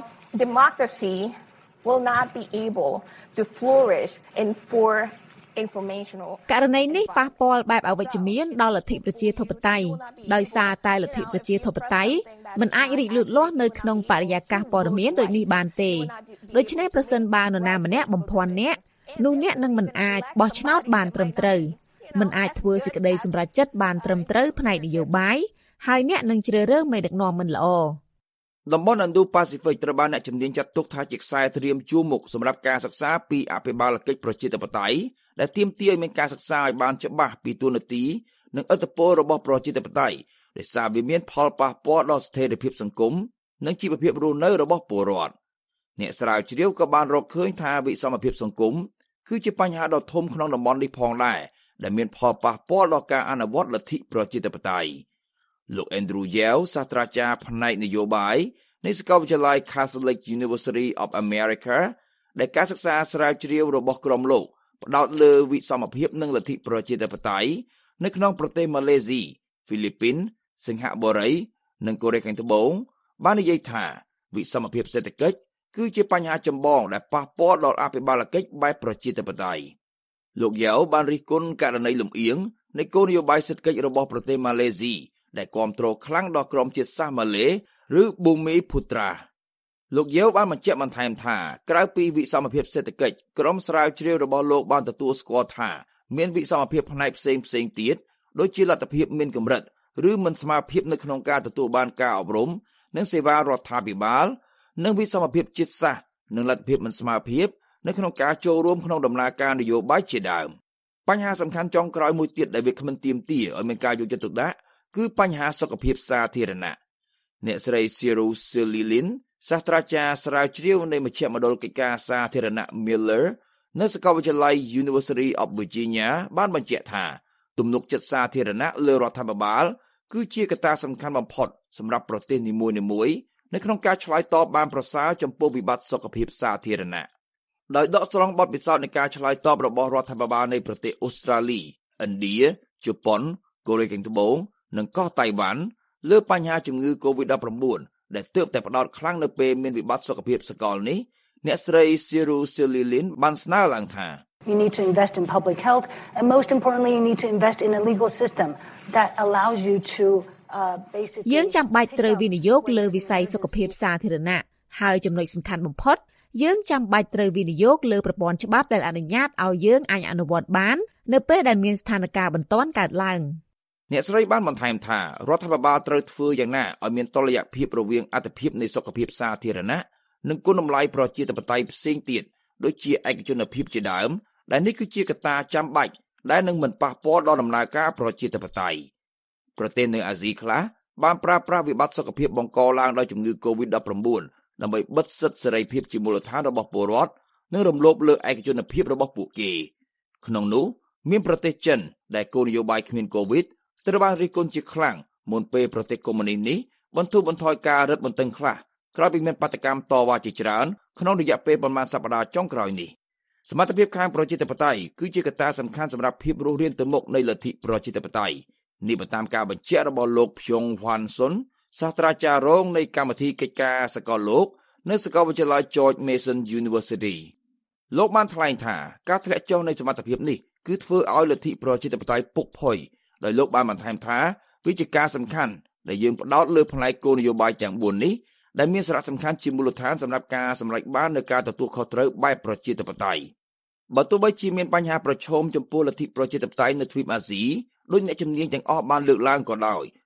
democracy will not be able to flourish in poor informational ករណីនេះប៉ះពាល់បែបអវិជ្ជមានដល់លទ្ធិប្រជាធិបតេយ្យដោយសារតែលទ្ធិប្រជាធិបតេយ្យមិនអាចរីកលូតលាស់នៅក្នុងបរិយាកាសព័ត៌មានដូចនេះបានទេដូច្នេះប្រសិនបើនរណាម្នាក់បំភាន់អ្នកនោះអ្នកនឹងមិនអាចបោះឆ្នោតបានត្រឹមត្រូវមិនអាចធ្វើសេចក្តីសម្រេចចិត្តបានត្រឹមត្រូវផ្នែកនយោបាយហើយអ្នកនឹងជ្រើសរើសមេដឹកនាំមិនល្អតំបន់ Indo-Pacific ត្រូវបានអ្នកជំនាញចាត់ទុកថាជាខ្សែត្រៀមជួរមុខសម្រាប់ការសិក្សាពីអភិបាលកិច្ចប្រជាធិបតេយ្យដែលទាមទារឲ្យមានការសិក្សាឲ្យបានច្បាស់ពីទូនាទីនិងឥទ្ធិពលរបស់ប្រជាធិបតេយ្យដោយសារវាមានផលប៉ះពាល់ដល់ស្ថិរភាពសង្គមនិងជីវភាពរស់នៅរបស់ពលរដ្ឋអ្នកស្រាវជ្រាវក៏បានរកឃើញថាវិសមភាពសង្គមគឺជាបញ្ហាដ៏ធំក្នុងតំបន់នេះផងដែរដែលមានផលប៉ះពាល់ដល់ការអនុវត្តលទ្ធិប្រជាធិបតេយ្យលោក Andrew Yeo សាស្ត្រាចារ្យផ្នែកនយោបាយនៃសាកលវិទ្យាល័យ Catholic University of America ដែលការសិក្សាស្រាវជ្រាវរបស់ក្រុមលោកផ្ដោតលើវិសមភាពនិងលទ្ធិប្រជាធិបតេយ្យនៅក្នុងប្រទេសម៉ាឡេស៊ី ហ្វីលីពីន សិង្ហបុរីនិងកូរ៉េខាងត្បូងបាននិយាយថាវិសមភាពសេដ្ឋកិច្ចគឺជាបញ្ហាចម្បងដែលប៉ះពាល់ដល់អភិបាលកិច្ចបែបប្រជាធិបតេយ្យលោកយ៉ៅបានរិះគន់ករណីលំអៀងនៃគោលនយោបាយសេដ្ឋកិច្ចរបស់ប្រទេសម៉ាឡេស៊ីដែលគាំទ្រខ្លាំងដល់ក្រុមជាតិសាសន៍ម៉ាឡេឬប៊ូមីភូត្រាលោកយ៉ៅបានបញ្ជាក់បន្ថែមថាក្រៅពីវិសមភាពសេដ្ឋកិច្ចក្រុមស្រាវជ្រាវរបស់លោកបានទទួលស្គាល់ថាមានវិសមភាពផ្នែកផ្សេងទៀតដូចជាលទ្ធភាពមានកម្រិតឬមិនស្មើភាពនៅក្នុងការទទួលបានការអប់រំនិងសេវារដ្ឋាភិបាលនិងវិសមភាពជាតិសាសន៍និងលទ្ធភាពមិនស្មើភាពនៅក្នុងការចូលរួមក្នុងដំណើរការនយោបាយជាដើមបញ្ហាសំខាន់ចុងក្រោយមួយទៀតដែលវាគ្មិនទាមទារឲ្យមានការយកចិត្តទុកដាក់គឺបញ្ហាសុខភាពសាធារណៈអ្នកស្រី Cyril Sililin សាស្ត្រាចារ្យស្រាវជ្រាវនៃមជ្ឈមណ្ឌលកិច្ចការសាធារណៈ Miller នៅសាកលវិទ្យាល័យ University of Virginia បានបញ្ជាក់ថាទំនុកចិត្តសាធារណៈលើរដ្ឋាភិបាលគឺជាកត្តាសំខាន់បំផុតសម្រាប់ប្រទេសនីមួយៗនៅក្នុងការឆ្លើយតបបានប្រសើរចំពោះវិបត្តិសុខភាពសាធារណៈដោយដកស្រង់បទពិសោធន៍នៃការឆ្លើយតបរបស់រដ្ឋាភិបាលនៃប្រទេសអូស្ត្រាលី ឥណ្ឌា ជប៉ុន កូរ៉េខាងត្បូងនិងកោះតៃវ៉ាន់លើបញ្ហាជំងឺ COVID-19 ដែលទើបតែផ្ដោតខ្លាំងនៅពេលមានវិបត្តិសុខភាពសកលនេះអ្នកស្រី Cyril Sililin បានស្នើឡើងថា You need to invest in public health and most importantly you need to invest in a legal system that allows you to basically យើងចាំបាច់ត្រូវវិនិយោគលើវិស័យសុខភាពសាធារណៈហើយចំណុចសំខាន់បំផុតយើងចាំបាច់ត្រូវវិនិយោគលើប្រព័ន្ធច្បាប់ដែលអនុញ្ញាតឲ្យយើងអាចអនុវត្តបាននៅពេលដែលមានស្ថានភាពបន្ទាន់កើតឡើងអ្នកស្រីបានបន្ថែមថារដ្ឋាភិបាលត្រូវធ្វើយ៉ាងណាឲ្យមានតុល្យភាពរវាងអត្ថប្រយោជន៍នៃសុខភាពសាធារណៈនិងគុណតម្លៃប្រជាធិបតេយ្យផ្សេងទៀតដូចជាឯកជនភាពជាដើមដែលនេះគឺជាកត្តាចាំបាច់ដែលនឹងមិនប៉ះពាល់ដល់ដំណើរការប្រជាធិបតេយ្យប្រទេសនៅអាស៊ីខ្លះបានប្រើប្រាស់វិបត្តិសុខភាពបង្កឡើងដោយជំងឺ COVID-19 ដើម្បីបិទសិទ្ធិសេរីភាពជាមូលដ្ឋានរបស់ពលរដ្ឋនិងរំលោភលើឯកជនភាពរបស់ពួកគេក្នុងនោះមានប្រទេសចិនដែលគោលនយោបាយគ្មាន COVID ត្រូវបានរិះគន់ជាខ្លាំងមុនពេលប្រទេសកុម្មុយនីសនេះបន្ធូរបន្ថយការរឹតបន្តឹងខ្លះក្រោយពីមានបាតកម្មតវ៉ាជាច្រើនក្នុងរយៈពេលប្រមាណសប្តាហ៍ចុងក្រោយនេះសមត្ថភាពខាងប្រជាធិបតេយ្យគឺជាកត្តាសំខាន់សម្រាប់ភាពរស់រានទៅមុខនៃលទ្ធិប្រជាធិបតេយ្យនេះបើតាមការបញ្ជាក់របស់លោក Pyong Hwan Sun សាស្ត្រាចារ្យរងនៃកម្មវិធីកិច្ចការសកលលោកនៅសាកលវិទ្យាល័យ George Mason University លោកបានថ្លែងថាការធ្លាក់ចុះនៃសមត្ថភាពនេះគឺធ្វើឲ្យលទ្ធិប្រជាធិបតេយ្យពុកផុយដោយលោកបានបន្ថែមថាវាជាការសំខាន់ដែលយើងផ្ដោតលើផ្នែកគោលនយោបាយទាំង4នេះដែលមានសារៈសំខាន់ជាមូលដ្ឋានសម្រាប់ការសម្រេចបាននូវការទទួលខុសត្រូវបែបប្រជាធិបតេយ្យបើទោះបីជាមានបញ្ហាប្រឈមចំពោះលទ្ធិប្រជាធិបតេយ្យនៅទ្វីបអាស៊ីដោយអ្នកជំនាញទាំងអស់បានលើកឡើងក៏ដោយ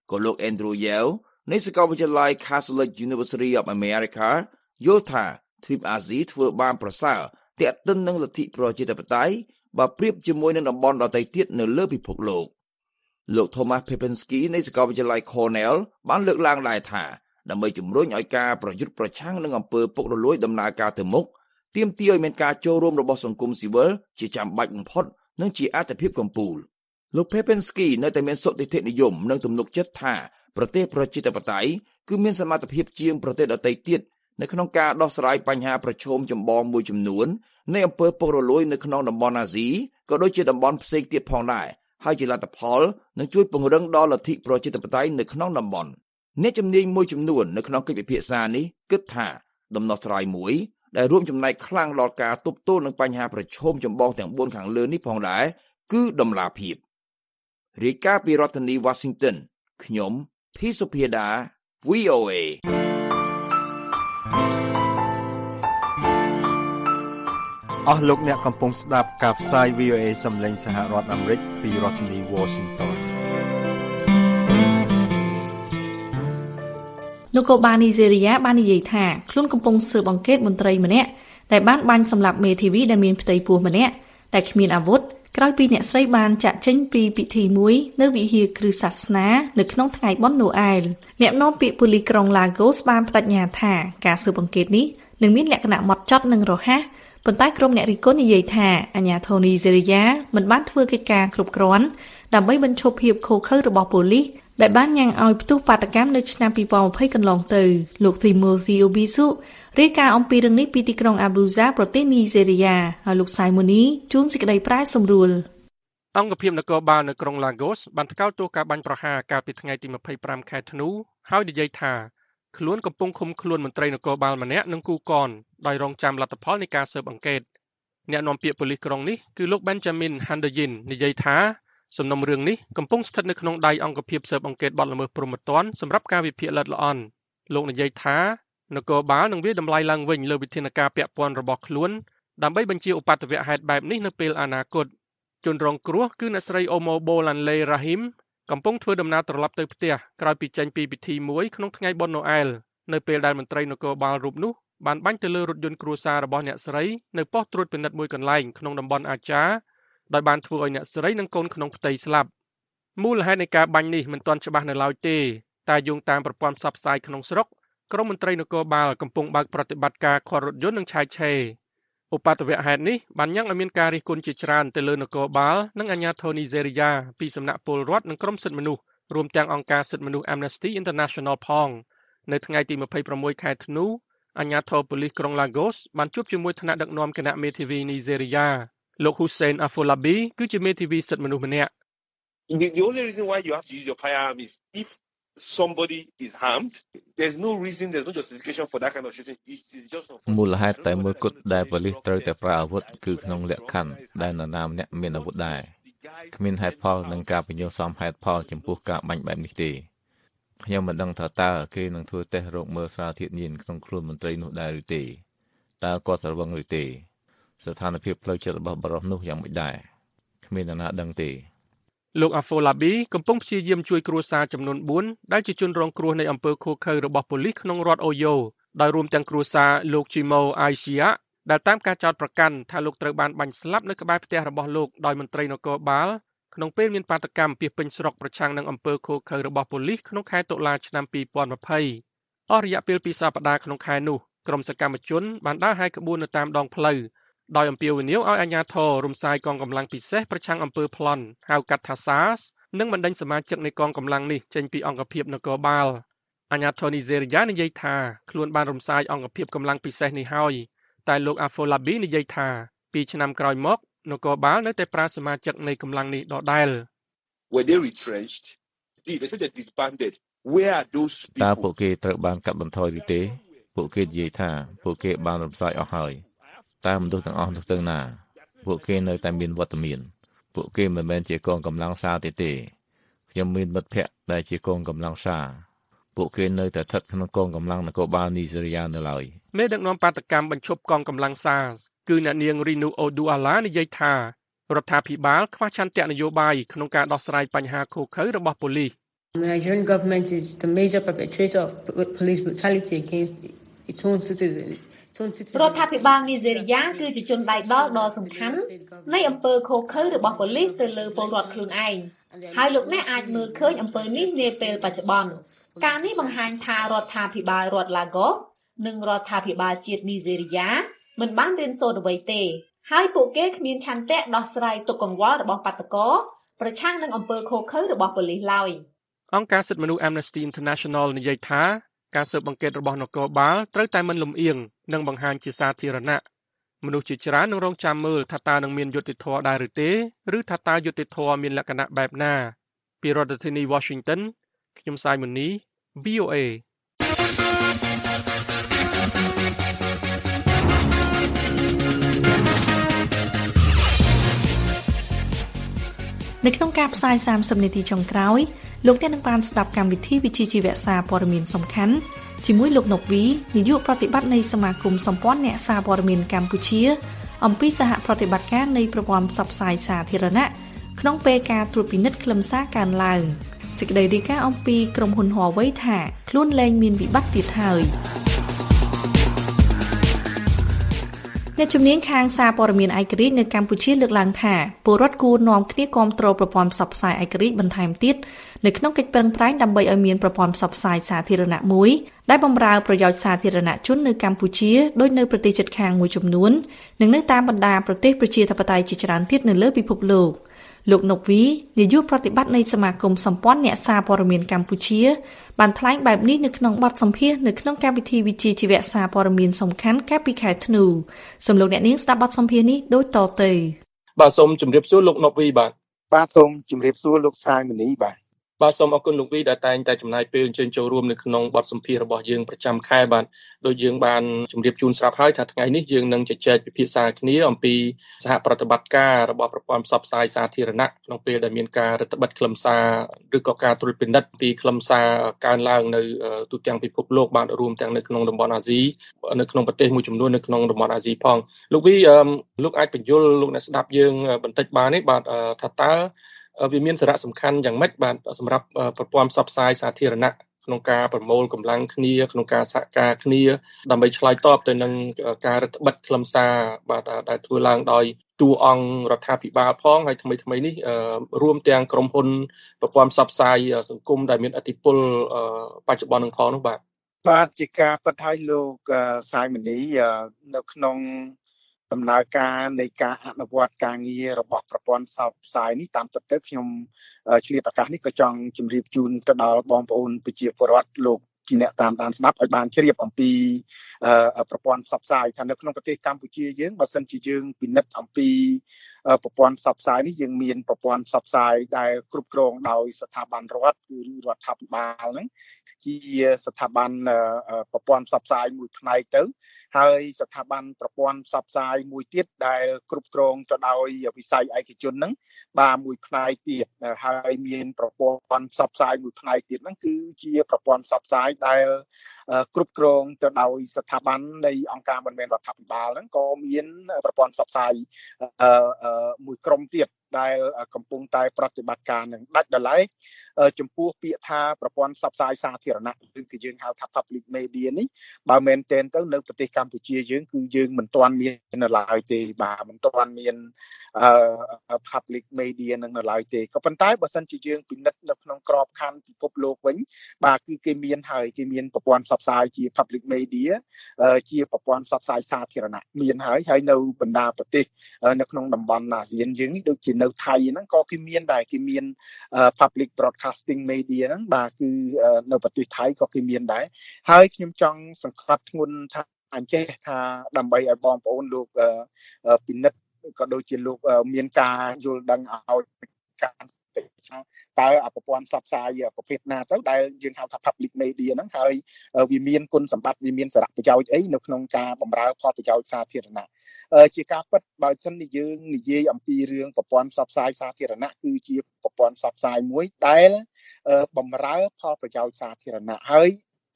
ក៏លោក Andrew Yale នៃសាកលវិទ្យាល័យ Catholic University of America យល់ថាទ្វីបអាស៊ីធ្វើបានប្រសើរទាក់ទិននឹងលទ្ធិប្រជាធិបតេយ្យបើប្រៀបជាមួយនឹងតំបន់ដទៃទៀតនៅលើពិភពលោកលោក Thomas Pepinski នៃសាកលវិទ្យាល័យ Cornell បានលើកឡើងដែរថាដើម្បីជំរុញឲ្យការប្រយុទ្ធប្រឆាំងនឹងអំពើពុករលួយដំណើរការទៅមុខទាមទារឲ្យមានការចូលរួមរបស់សង្គមស៊ីវិលជាចាំបាច់បំផុតនិងជាអាទិភាពកំពូលលោក Pepinski នៅតែមានសុតិធិនិយមនិងទំនុកចិត្តថាប្រទេសប្រជាធិបតេយ្យគឺមានសមត្ថភាពជាងប្រទេសដទៃទៀតនៅក្នុងការដោះស្រាយបញ្ហាប្រឈមចម្បងមួយចំនួននៃអំពើពុករលួយនៅក្នុងតំបន់អាស៊ីក៏ដូចជាតំបន់ផ្សេងទៀតផងដែរហើយជាលទ្ធផលនឹងជួយពង្រឹងដល់លទ្ធិប្រជាធិបតេយ្យនៅក្នុងតំបន់អ្នកជំនាញមួយចំនួននៅក្នុងកិច្ចពិភាក្សានេះគិតថាដំណោះស្រាយមួយដែលរួមចំណែកខ្លាំងដល់ការទប់ទល់នឹងបញ្ហាប្រឈមចម្បងទាំង4ខាងលើនេះផងដែរគឺដំណាភៀបរាយការណ៍ពីរដ្ឋធានី Washington ខ្ញុំភីសុភាដា VOA អស់លោកអ្នកកំពុងស្ដាប់ការផ្សាយ VOA សំឡេងសហរដ្ឋអាមេរិកពីរដ្ឋធានី Washington នគរបាលនីហ្សេរីយ៉ាបាននិយាយថាខ្លួនកំពុងស៊ើបអង្កេសមន្ត្រីម្នាក់ដែលបានបាញ់សម្លាប់មេធាវីដែលមានផ្ទៃពោះម្នាក់ដែលគ្មានអាវុធក្រោយពីអ្នកស្រីបានចាក់ចេញពីពិធីមួយនៅវិហារគ្រឹះសាសនានៅក្នុងថ្ងៃបុណ្យណូអែលអ្នកនាំពាក្យប៉ូលីសក្រុង Lagos បានបដិញ្ញាថាការស៊ើបអង្កេតនេះនឹងមានលក្ខណៈហ្មត់ចត់និងរហ័សប៉ុន្តែក្រុមអ្នករិះគន់និយាយថាអាជ្ញាធរនីហ្សេរីយ៉ាមិនបានធ្វើកិច្ចការគ្រប់គ្រាន់ដើម្បីបញ្ឈប់ភាពឃោរឃៅរបស់ប៉ូលីសដែលបានញ៉ាំងឲ្យផ្ទុះបាតកម្មនៅឆ្នាំ2020កន្លងទៅលោក Timothy Obisu រាយការណ៍អំពីរឿងនេះពីទីក្រុង Abuja ប្រទេសនីហ្សេរីយ៉ាហើយលោក Simoni ជួនសេចក្តីប្រែសម្រួលអង្គភាពនគរបាលនៅក្រុង Lagos បានថ្កោលទោសការបាញ់ប្រហារកាលពីថ្ងៃទី25ខែធ្នូហើយនិយាយថាខ្លួនកំពុងឃុំខ្លួនមន្ត្រីនគរបាលម្នាក់និងគូកនដោយរងចាំលទ្ធផលនៃការស៊ើបអង្កេតអ្នកនាំពាក្យប៉ូលីសក្រុងនេះគឺលោក Benjamin Hundeyin និយាយថាសំណុំរឿងនេះកំពុងស្ថិតនៅក្នុងដៃអង្គភាពស៊ើបអង្កេតបទល្មើសព្រហ្មទណ្ឌសម្រាប់ការវិភាគល្អិតល្អន់លោកនិយាយថានគរបាលនឹងវាតម្លៃឡើងវិញលើវិធានការពាក់ព័ន្ធរបស់ខ្លួនដើម្បីបញ្ជាឧបទ្ទវហេតុបែបនេះនៅពេលអនាគតជនរងគ្រោះគឺអ្នកស្រី Omo Bolanle Rahim កំពុងធ្វើដំណើរត្រឡប់ទៅផ្ទះក្រោយពីចេញពីពិធីមួយក្នុងថ្ងៃបុណ្យណូអែលនៅពេលដែលមន្ត្រីនគរបាលរូបនោះបានបាញ់ទៅលើរថយន្តគ្រួសាររបស់អ្នកស្រីនៅប៉ុស្តិ៍ត្រួតពិនិត្យមួយកន្លែងក្នុងតំបន់អាចាដោយបានធ្វើឲ្យអ្នកស្រីនិងកូនក្នុងផ្ទៃស្លាប់មូលហេតុនៃការបាញ់នេះមិនទាន់ច្បាស់នៅឡើយទេតែយោងតាមប្រព័ន្ធផ្សព្វផ្សាយក្នុងស្រុកក្រុមមន្ត្រីនគរបាលកំពុងបើកប្រតិបត្តិការឃាត់រថយន្តនិងឆែកឆេរឧបទ្ទវហេតុនេះបានញ៉ាំងឲ្យមានការរិះគន់ជាច្រើនទៅលើនគរបាលនិងអាជ្ញាធរនីហ្សេរីយ៉ាពីសំណាក់ពលរដ្ឋនិងក្រុមសិទ្ធិមនុស្សរួមទាំងអង្គការសិទ្ធិមនុស្ស Amnesty International ផងនៅថ្ងៃទី26ខែធ្នូអាជ្ញាធរប៉ូលីសក្រុង Lagos បានជួបជាមួយថ្នាក់ដឹកនាំគណៈមេធាវីនីហ្សេរីយ៉ាលោក Hussein Afolabi គឺជាមេធាវីសិទ្ធិមនុស្សម្នាក់ The only reason why you have to use your firearm is if somebody is harmed. There's no reason, there's no justification for that kind of shooting. It's just មូលហេតុតែមួយគត់ដែលប៉ូលីសត្រូវតែប្រើអាវុធគឺក្នុងលក្ខខណ្ឌដែលនរណាម្នាក់មានអាវុធដែរគ្មានហេតុផលនិងការបញ្យល់សមហេតុផលចំពោះការបាញ់បែបនេះទេខ្ញុំមិនដឹងថាតើគេនឹងធ្វើតេស្តរោគមើលសារធាតុញៀនក្នុងខ្លួនមន្ត្រីនោះដែរឬទេតើគាត់ស្រវឹងឬទេស្ថានភាពផ្លូវចិត្តរបស់បរិសុទ្ធនោះយ៉ាងម៉េចដែរគ្មាននរណាដឹងទេលោក Afolabi កំពុងព្យាយាមជួយគ្រួសារចំនួន4ដែលជាជនរងគ្រោះនៃអំពើឃោរឃៅរបស់ប៉ូលីសក្នុងរដ្ឋអូយ៉ូដោយរួមទាំងគ្រួសារលោក Chimo Aishia ដែលតាមការចោទប្រកាន់ថាលោកត្រូវបានបាញ់ស្លាប់នៅក្បែរផ្ទះរបស់លោកដោយមន្ត្រីនគរបាលក្នុងពេលមានបាតកម្មពាសពេញស្រុកប្រឆាំងនឹងអំពើឃោរឃៅរបស់ប៉ូលីសក្នុងខែតុលាឆ្នាំ2020អស់រយៈពេល2សប្តាហ៍ក្នុងខែនោះក្រុមសកម្មជនបានដើរហាយក្បួននៅតាមដងផ្លូវដោយអំពាវនាវឲ្យអាជ្ញាធររំសាយកងកម្លាំងពិសេសប្រឆាំងអំពើប្លន់ហៅកាត់ថា SARS និងបណ្ដេញសមាជិកនៃកងកម្លាំងនេះចេញពីអង្គភាពនគរបាលអាជ្ញាធរនីហ្សេរីយ៉ានិយាយថាខ្លួនបានរំសាយអង្គភាពកម្លាំងពិសេសនេះហើយតែលោក Afolabi និយាយថា2ឆ្នាំក្រោយមកនគរបាលនៅតែប្រើសមាជិកនៃកម្លាំងនេះដដែល Were they retrenched? They said they disbanded. Where are those people? តើពួកគេត្រូវបានកាត់បន្ថយឬទេពួកគេនិយាយថាពួកគេបានរំសាយអស់ហើយតែមនុស្សទាំងអស់នោះទៅណាពួកគេនៅតែមានវត្តមានពួកគេមិនមែនជាកងកម្លាំងសារទេខ្ញុំមានមិត្តភ័ក្តិដែលជាកងកម្លាំងសារពួកគេនៅតែស្ថិតក្នុងកងកម្លាំងនគរបាលនីហ្សេរីយ៉ានៅឡើយមេដឹកនាំបាតកម្មបញ្ឈប់កងកម្លាំងសារគឺអ្នកនាង Rinu Oduala និយាយថារដ្ឋាភិបាលខ្វះឆន្ទៈនយោបាយក្នុងការដោះស្រាយបញ្ហាឃោរឃៅរបស់ប៉ូលីស The Nigerian government is the major perpetrator of police brutality against its own citizens. រដ្ឋាភិបាលនីហ្សេរីយ៉ាគឺជាជនដៃដល់ដ៏សំខាន់នៃអំពើឃោរឃៅរបស់ប៉ូលីសទៅលើពលរដ្ឋខ្លួនឯងហើយលោកអ្នកអាចមើលឃើញអំពើនេះនាពេលបច្ចុប្បន្នការនេះបង្ហាញថារដ្ឋាភិបាលរដ្ឋ Lagos និងរដ្ឋាភិបាលជាតិនីហ្សេរីយ៉ាមិនបានរៀនសូត្រអ្វីទេហើយពួកគេគ្មានឆន្ទៈដោះស្រាយទុក្ខកង្វល់របស់បាតុករប្រឆាំងនឹងអំពើឃោរឃៅរបស់ប៉ូលីសឡើយអង្គការសិទ្ធិមនុស្ស Amnesty International និយាយថាការស៊ើបអង្កេតរបស់នគរបាលត្រូវតែមិនលំអៀងនិងបង្ហាញជាសាធារណៈមនុស្សជាច្រើននឹងរងចាំមើលថាតើនឹងមានយុត្តិធម៌ដែរឬទេឬថាតើយុត្តិធម៌មានលក្ខណៈបែបណាពីរដ្ឋធានី Washington ខ្ញុំសាយមុនី VOA នៅក្នុងការផ្សាយ30នាទីចុងក្រោយលោកអ្នកនឹងបានស្ដាប់កម្មវិធីវិទ្យាជីវៈសារព័ត៌មានសំខាន់ជាមួយលោកណុកវីនាយកប្រតិបត្តិនៃសមាគមសម្ព័ន្ធអ្នកសារព័ត៌មានកម្ពុជាអំពីសហប្រតិបត្តិការនៃប្រព័ន្ធផ្សព្វផ្សាយសាធារណៈក្នុងពេលការត្រួតពិនិត្យខ្លឹមសារកើនឡើងសេចក្តីរាយការណ៍អំពីក្រុមហ៊ុន Huawei ថាខ្លួនលែងមានវិបត្តិទៀតហើយអ្នកជំនាញខាងសារព័ត៌មានឯករាជ្យនៅកម្ពុជាលើកឡើងថាពលរដ្ឋគួរនាំគ្នាគាំទ្រប្រព័ន្ធផ្សព្វផ្សាយឯករាជ្យបន្ថែមទៀតនៅក្នុងកិច្ចប្រឹងប្រែងដើម្បីឲ្យមានប្រព័ន្ធផ្សព្វផ្សាយសាធារណៈមួយដែលបម្រើប្រយោជន៍សាធារណជននៅកម្ពុជាដូចនៅប្រទេសជិតខាងមួយចំនួននិងនៅតាមបណ្ដាប្រទេសប្រជាធិបតេយ្យជាច្រើនទៀតនៅលើពិភពលោកលោកណុកវីនាយកប្រតិបត្តិនៃសមាគមសម្ព័ន្ធអ្នកសារព័ត៌មានកម្ពុជាបានថ្លែងបែបនេះនៅក្នុងបទសម្ភាសន៍នៅក្នុងកម្មវិធីវិទ្យាជីវៈសារព័ត៌មានសំខាន់កាលពីខែធ្នូសូមលោកអ្នកនាងស្ដាប់បទសម្ភាសន៍នេះដូចតទៅបាទសូមជម្រាបសួរលោកណុកវីបាទសូមជម្រាបសួរលោកសាយមនីបាទសូមអរគុណលោកវីដែលតែងតែចំណាយពេលអញ្ជើញចូលរួមនៅក្នុងបទសម្ភាសន៍របស់យើងប្រចាំខែបាទដោយយើងបានជម្រាបជូនស្រាប់ហើយថាថ្ងៃនេះយើងនឹងជជែកពិភាក្សាគ្នាអំពីសហប្រតិបត្តិការរបស់ប្រព័ន្ធផ្សព្វផ្សាយសាធារណៈក្នុងពេលដែលមានការរឹតបន្តឹងខ្លឹមសារឬក៏ការត្រួតពិនិត្យពីខ្លឹមសារកើនឡើងនៅទូទាំងពិភពលោកបាទរួមទាំងនៅក្នុងតំបន់អាស៊ីនៅក្នុងប្រទេសមួយចំនួននៅក្នុងតំបន់អាស៊ីផងលោកវីលោកអាចបញ្យល់លោកអ្នកស្ដាប់យើងបន្តិចបានទេបាទថាតើវាមានសារៈសំខាន់យ៉ាងម៉េចបាទសម្រាប់ប្រព័ន្ធផ្សព្វផ្សាយសាធារណៈក្នុងការប្រមូលកម្លាំងគ្នាក្នុងការសហការគ្នាដើម្បីឆ្លើយតបទៅនឹងការរដ្ឋបិទខ្លឹមសារបាទដែលធ្វើឡើងដោយតួអង្គរដ្ឋាភិបាលផងហើយថ្មីនេះរួមទាំងក្រុមហ៊ុនប្រព័ន្ធផ្សព្វផ្សាយសង្គមដែលមានឥទ្ធិពលបច្ចុប្បន្ននឹងផងនោះបាទជាការពិតហើយលោកសាយមនីនៅក្នុងដំណើរការនៃការអនុវត្តការងាររបស់ប្រព័ន្ធផ្សព្វផ្សាយនេះតាមពិតទៅខ្ញុំឆ្លៀតឱកាសនេះក៏ចង់ជម្រាបជូនទៅដល់បងប្អូនប្រជាពលរដ្ឋលោកជាអ្នកតាមដានស្ដាប់ឲ្យបានជ្រាបអំពីប្រព័ន្ធផ្សព្វផ្សាយថានៅក្នុងប្រទេសកម្ពុជាយើងបើសិនជាយើងពិនិត្យអំពីប្រព័ន្ធផ្សព្វផ្សាយនេះយើងមានប្រព័ន្ធផ្សព្វផ្សាយដែលគ្រប់គ្រងដោយស្ថាប័នរដ្ឋគឺរដ្ឋាភិបាលហ្នឹងជាស្ថាប័នប្រព័ន្ធផ្សព្វផ្សាយមួយផ្នែកទៅហើយស្ថាប័នប្រព័ន្ធផ្សព្វផ្សាយមួយទៀតដែលគ្រប់គ្រងទៅដោយវិស័យឯកជនហ្នឹងបាទមួយផ្នែកទៀតហើយមានប្រព័ន្ធផ្សព្វផ្សាយមួយផ្នែកទៀតហ្នឹងគឺជាប្រព័ន្ធផ្សព្វផ្សាយដែលគ្រប់គ្រងទៅដោយស្ថាប័ននៃអង្គការមិនមែនរដ្ឋាភិបាលហ្នឹងក៏មានប្រព័ន្ធផ្សព្វផ្សាយមួយក្រុមទៀតដែលកំពុងតែប្រតិបត្តិការនឹងដាច់ដោយឡែកចំពោះពាក្យថាប្រព័ន្ធផ្សព្វផ្សាយសាធារណៈឬគឺយើងហៅថា public media នេះបើមែនទែនទៅនៅប្រទេសកម្ពុជាយើងគឺយើងមិនទាន់មាននៅឡើយទេបាទមិនទាន់មានpublic media នឹងនៅឡើយទេក៏ប៉ុន្តែបើសិនជាយើងពិនិត្យនៅក្នុងក្របខ័ណ្ឌពិភពលោកវិញបាទគឺគេមានហើយគេមានប្រព័ន្ធផ្សព្វផ្សាយជា public media ជាប្រព័ន្ធផ្សព្វផ្សាយសាធារណៈមានហើយនៅបណ្ដាប្រទេសនៅក្នុងតំបន់អាស៊ានយើងនេះដូចជានៅថៃហ្នឹងក៏គេមានដែរគេមាន public broadcasting media ហ្នឹងបាទគឺនៅប្រទេសថៃក៏គេមានដែរហើយខ្ញុំចង់សង្កត់ធ្ងន់ថាអញ្ចេះថាដើម្បីឲ្យបងប្អូនលោកពិនិត្យក៏ដូចជាលោកមានការយល់ដឹងឲ្យការតើប្រព័ន្ធផ្សព្វផ្សាយប្រភេទណាទៅដែលយើងហៅថា public media ហ្នឹងហើយវាមានគុណសម្បត្តិវាមានសារៈប្រយោជន៍អីនៅក្នុងការបម្រើផលប្រយោជន៍សាធារណៈជាការពិតបើមិនយើងនិយាយអំពីរឿងប្រព័ន្ធផ្សព្វផ្សាយសាធារណៈគឺជាប្រព័ន្ធផ្សព្វផ្សាយមួយដែលបម្រើផលប្រយោជន៍សាធារណៈហើយ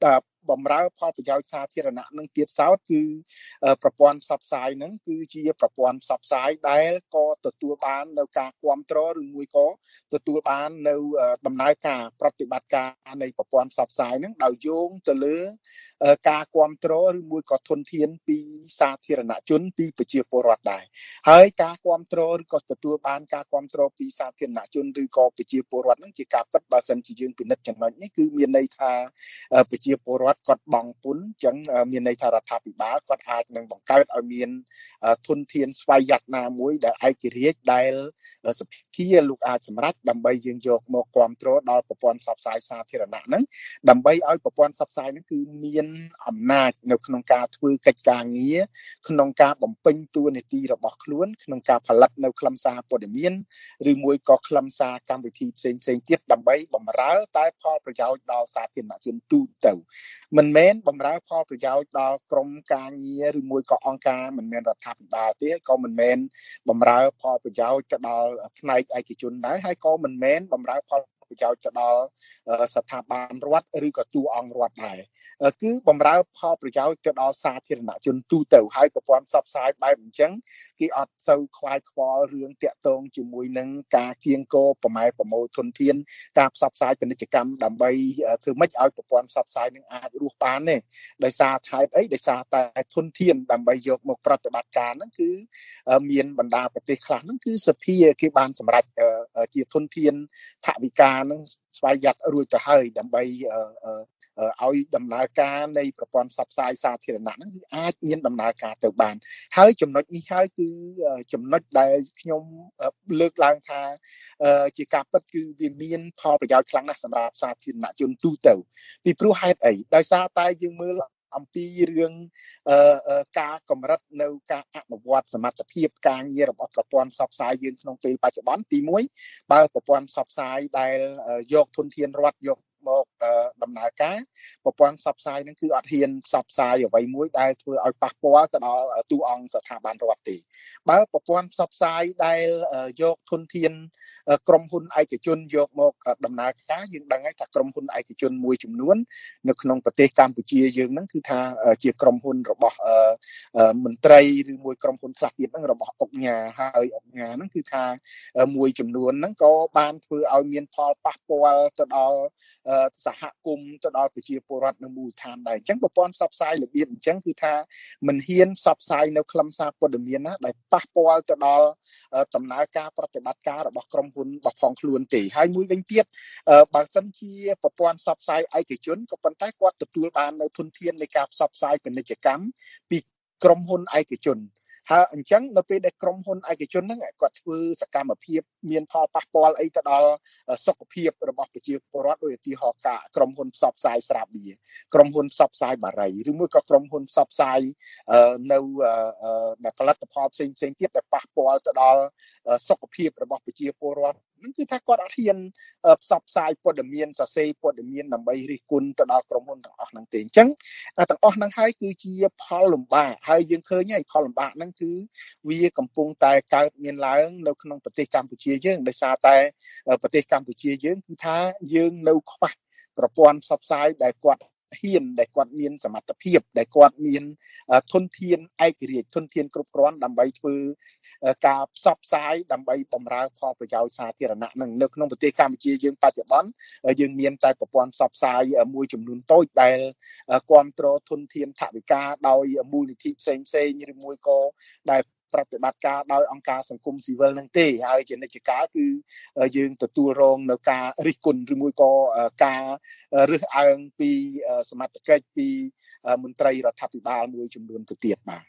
បំរើផលប្រយោជន៍សាធារណៈនឹងទៀតសោតគឺប្រព័ន្ធផ្សព្វផ្សាយហ្នឹងគឺជាប្រព័ន្ធផ្សព្វផ្សាយដែលក៏ទទួលបាននៅការគាំទ្រឬមួយក៏ទទួលបាននៅដំណើរការប្រតិបត្តិការនៃប្រព័ន្ធផ្សព្វផ្សាយហ្នឹងដោយយោងទៅលើការគាំទ្រឬមួយក៏ធនធានពីសាធារណជនពីប្រជាពលរដ្ឋដែរហើយការគាំទ្រឬក៏ទទួលបានការគាំទ្រពីសាធារណជនឬក៏ប្រជាពលរដ្ឋហ្នឹងជាការពិតបើសិនជាយើងពិនិត្យចំណុចនេះគឺមានន័យថាប្រជាពលរដ្ឋគាត់បង់ពន្ធអញ្ចឹងមានន័យថារដ្ឋាភិបាលគាត់អាចនឹងបង្កើតឲ្យមានធនធានស្វ័យយ័តណាមួយដែលឯករាជ្យដែលសភាលោកអាចសម្រេចដើម្បីយើងយកមកគាំទ្រដល់ប្រព័ន្ធផ្សព្វផ្សាយសាធារណៈហ្នឹងដើម្បីឲ្យប្រព័ន្ធផ្សព្វផ្សាយហ្នឹងគឺមានអំណាចនៅក្នុងការធ្វើកិច្ចការងារក្នុងការបំពេញតួនាទីរបស់ខ្លួនក្នុងការផលិតនៅខ្លឹមសារព័ត៌មានឬមួយក៏ខ្លឹមសារកម្មវិធីផ្សេងៗទៀតដើម្បីបម្រើតែផលប្រយោជន៍ដល់សាធារណជនទូទៅមិនមែនបម្រើផលប្រយោជន៍ដល់ក្រុមការងារឬមួយក៏អង្គការមិនមែនរដ្ឋាភិបាលទេក៏មិនមែនបម្រើផលប្រយោជន៍ទៅដល់ផ្នែកឯកជនដែរហើយក៏មិនមែនបម្រើផលប្រយោជន៍ទៅដល់ស្ថាប័នរដ្ឋឬក៏តួអង្គរដ្ឋដែរគឺបម្រើផលប្រយោជន៍ទៅដល់សាធារណជនទូទៅហើយប្រព័ន្ធផ្សព្វផ្សាយបែបអញ្ចឹងគេអត់សូវខ្វាយខ្វល់រឿងតាក់ទងជាមួយនឹងការគៀងគរប្រម៉ែប្រមូលធនធានការផ្សព្វផ្សាយពាណិជ្ជកម្មដើម្បីធ្វើម៉េចឲ្យប្រព័ន្ធផ្សព្វផ្សាយនឹងអាចរស់បានទេដោយសារថែបអីដោយសារតែធនធានដើម្បីយកមកប្រតិបត្តិការហ្នឹងគឺមានបណ្ដាប្រទេសខ្លះហ្នឹងគឺសភាគេបានសម្រេចជាធនធានថវិកានឹងស្វ័យយ័តរួចទៅហើយដើម្បីឲ្យដំណើរការនៃប្រព័ន្ធផ្សព្វផ្សាយសាធារណៈហ្នឹងគឺអាចមានដំណើរការទៅបានហើយចំណុចនេះហើយគឺចំណុចដែលខ្ញុំលើកឡើងថាជាការពិតគឺវាមានផលប្រយោជន៍ខ្លាំងណាស់សម្រាប់សាធារណជនទូទៅពីព្រោះហេតុអីដោយសារតែយើងមើលអំពីរឿងការកម្រិតនៅការអនុវត្តសមត្ថភាពការងាររបស់ប្រព័ន្ធផ្សព្វផ្សាយយើងក្នុងពេលបច្ចុប្បន្នទី1បើប្រព័ន្ធផ្សព្វផ្សាយដែលយកធនធានរដ្ឋយកមកដំណើរការប្រព័ន្ធផ្សព្វផ្សាយហ្នឹងគឺអត់ហ៊ានផ្សព្វផ្សាយអ្វីមួយដែលធ្វើឲ្យប៉ះពាល់ទៅដល់តួអង្គស្ថាប័នរដ្ឋទេបើប្រព័ន្ធផ្សព្វផ្សាយដែលយកធនធានក្រុមហ៊ុនឯកជនយកមកដំណើរការយើងដឹងហើយថាក្រុមហ៊ុនឯកជនមួយចំនួននៅក្នុងប្រទេសកម្ពុជាយើងហ្នឹងគឺថាជាក្រុមហ៊ុនរបស់មន្ត្រីឬមួយក្រុមហ៊ុនខ្លះទៀតហ្នឹងរបស់អង្គការហើយអង្គការហ្នឹងគឺថាមួយចំនួនហ្នឹងក៏បានធ្វើឲ្យមានផលប៉ះពាល់ទៅដល់សហគមន៍ទៅដល់ប្រជាពលរដ្ឋនៅមូលដ្ឋានដែរអញ្ចឹងប្រព័ន្ធផ្សព្វផ្សាយរបៀបអញ្ចឹងគឺថាមិនហ៊ានផ្សព្វផ្សាយនៅខ្លឹមសារព័ត៌មានណាដែលប៉ះពាល់ទៅដល់ដំណើរការប្រតិបត្តិការរបស់ក្រុមហ៊ុនរបស់ផងខ្លួនទេហើយមួយវិញទៀតបើសិនជាប្រព័ន្ធផ្សព្វផ្សាយឯកជនក៏ប៉ុន្តែគាត់ទទួលបាននៅធនធាននៃការផ្សព្វផ្សាយពាណិជ្ជកម្មពីក្រុមហ៊ុនឯកជនហើយអញ្ចឹងនៅពេលដែលក្រុមហ៊ុនឯកជនហ្នឹងគាត់ធ្វើសកម្មភាពមានផលប៉ះពាល់អីទៅដល់សុខភាពរបស់ប្រជាពលរដ្ឋដោយឧទាហរណ៍ការក្រុមហ៊ុនផ្សព្វផ្សាយស្រាបៀរក្រុមហ៊ុនផ្សព្វផ្សាយបារីឬមួយក៏ក្រុមហ៊ុនផ្សព្វផ្សាយនៅផលិតផលផ្សេងៗទៀតដែលប៉ះពាល់ទៅដល់សុខភាពរបស់ប្រជាពលរដ្ឋហ្នឹងគឺថាគាត់អត់ហ៊ានផ្សព្វផ្សាយព័ត៌មានសរសេរព័ត៌មានដើម្បីរិះគន់ទៅដល់ក្រុមហ៊ុនទាំងអស់ហ្នឹងទេអញ្ចឹងទាំងអស់ហ្នឹងហើយគឺជាផលលំបាកហើយយើងឃើញហើយផលលំបាកហ្នឹងគឺវាកំពុងតែកើតមានឡើងនៅក្នុងប្រទេសកម្ពុជាយើងដោយសារតែប្រទេសកម្ពុជាយើងគឺថាយើងនៅខ្វះប្រព័ន្ធផ្សព្វផ្សាយដែលគាត់ហ៊ានដែលគាត់មានសមត្ថភាពដែលគាត់មានធនធានឯករាជ្យធនធានគ្រប់គ្រាន់ដើម្បីធ្វើការផ្សព្វផ្សាយដើម្បីបម្រើផលប្រយោជន៍សាធារណៈនឹងនៅក្នុងប្រទេសកម្ពុជាយើងបច្ចុប្បន្នយើងមានតែប្រព័ន្ធផ្សព្វផ្សាយមួយចំនួនតូចដែលគ្រប់គ្រងធនធានថវិកាដោយមូលនិធិផ្សេងៗឬមួយក៏ដែលប្រតិបត្តិការដោយអង្គការសង្គមស៊ីវិលនឹងទេហើយជានិច្ចកាលគឺយើងទទួលរងនៅការរិះគន់ឬមួយក៏ការរើសអើងពីសមត្ថកិច្ចពីមន្ត្រីរដ្ឋាភិបាលមួយចំនួនទៅទៀតបាទ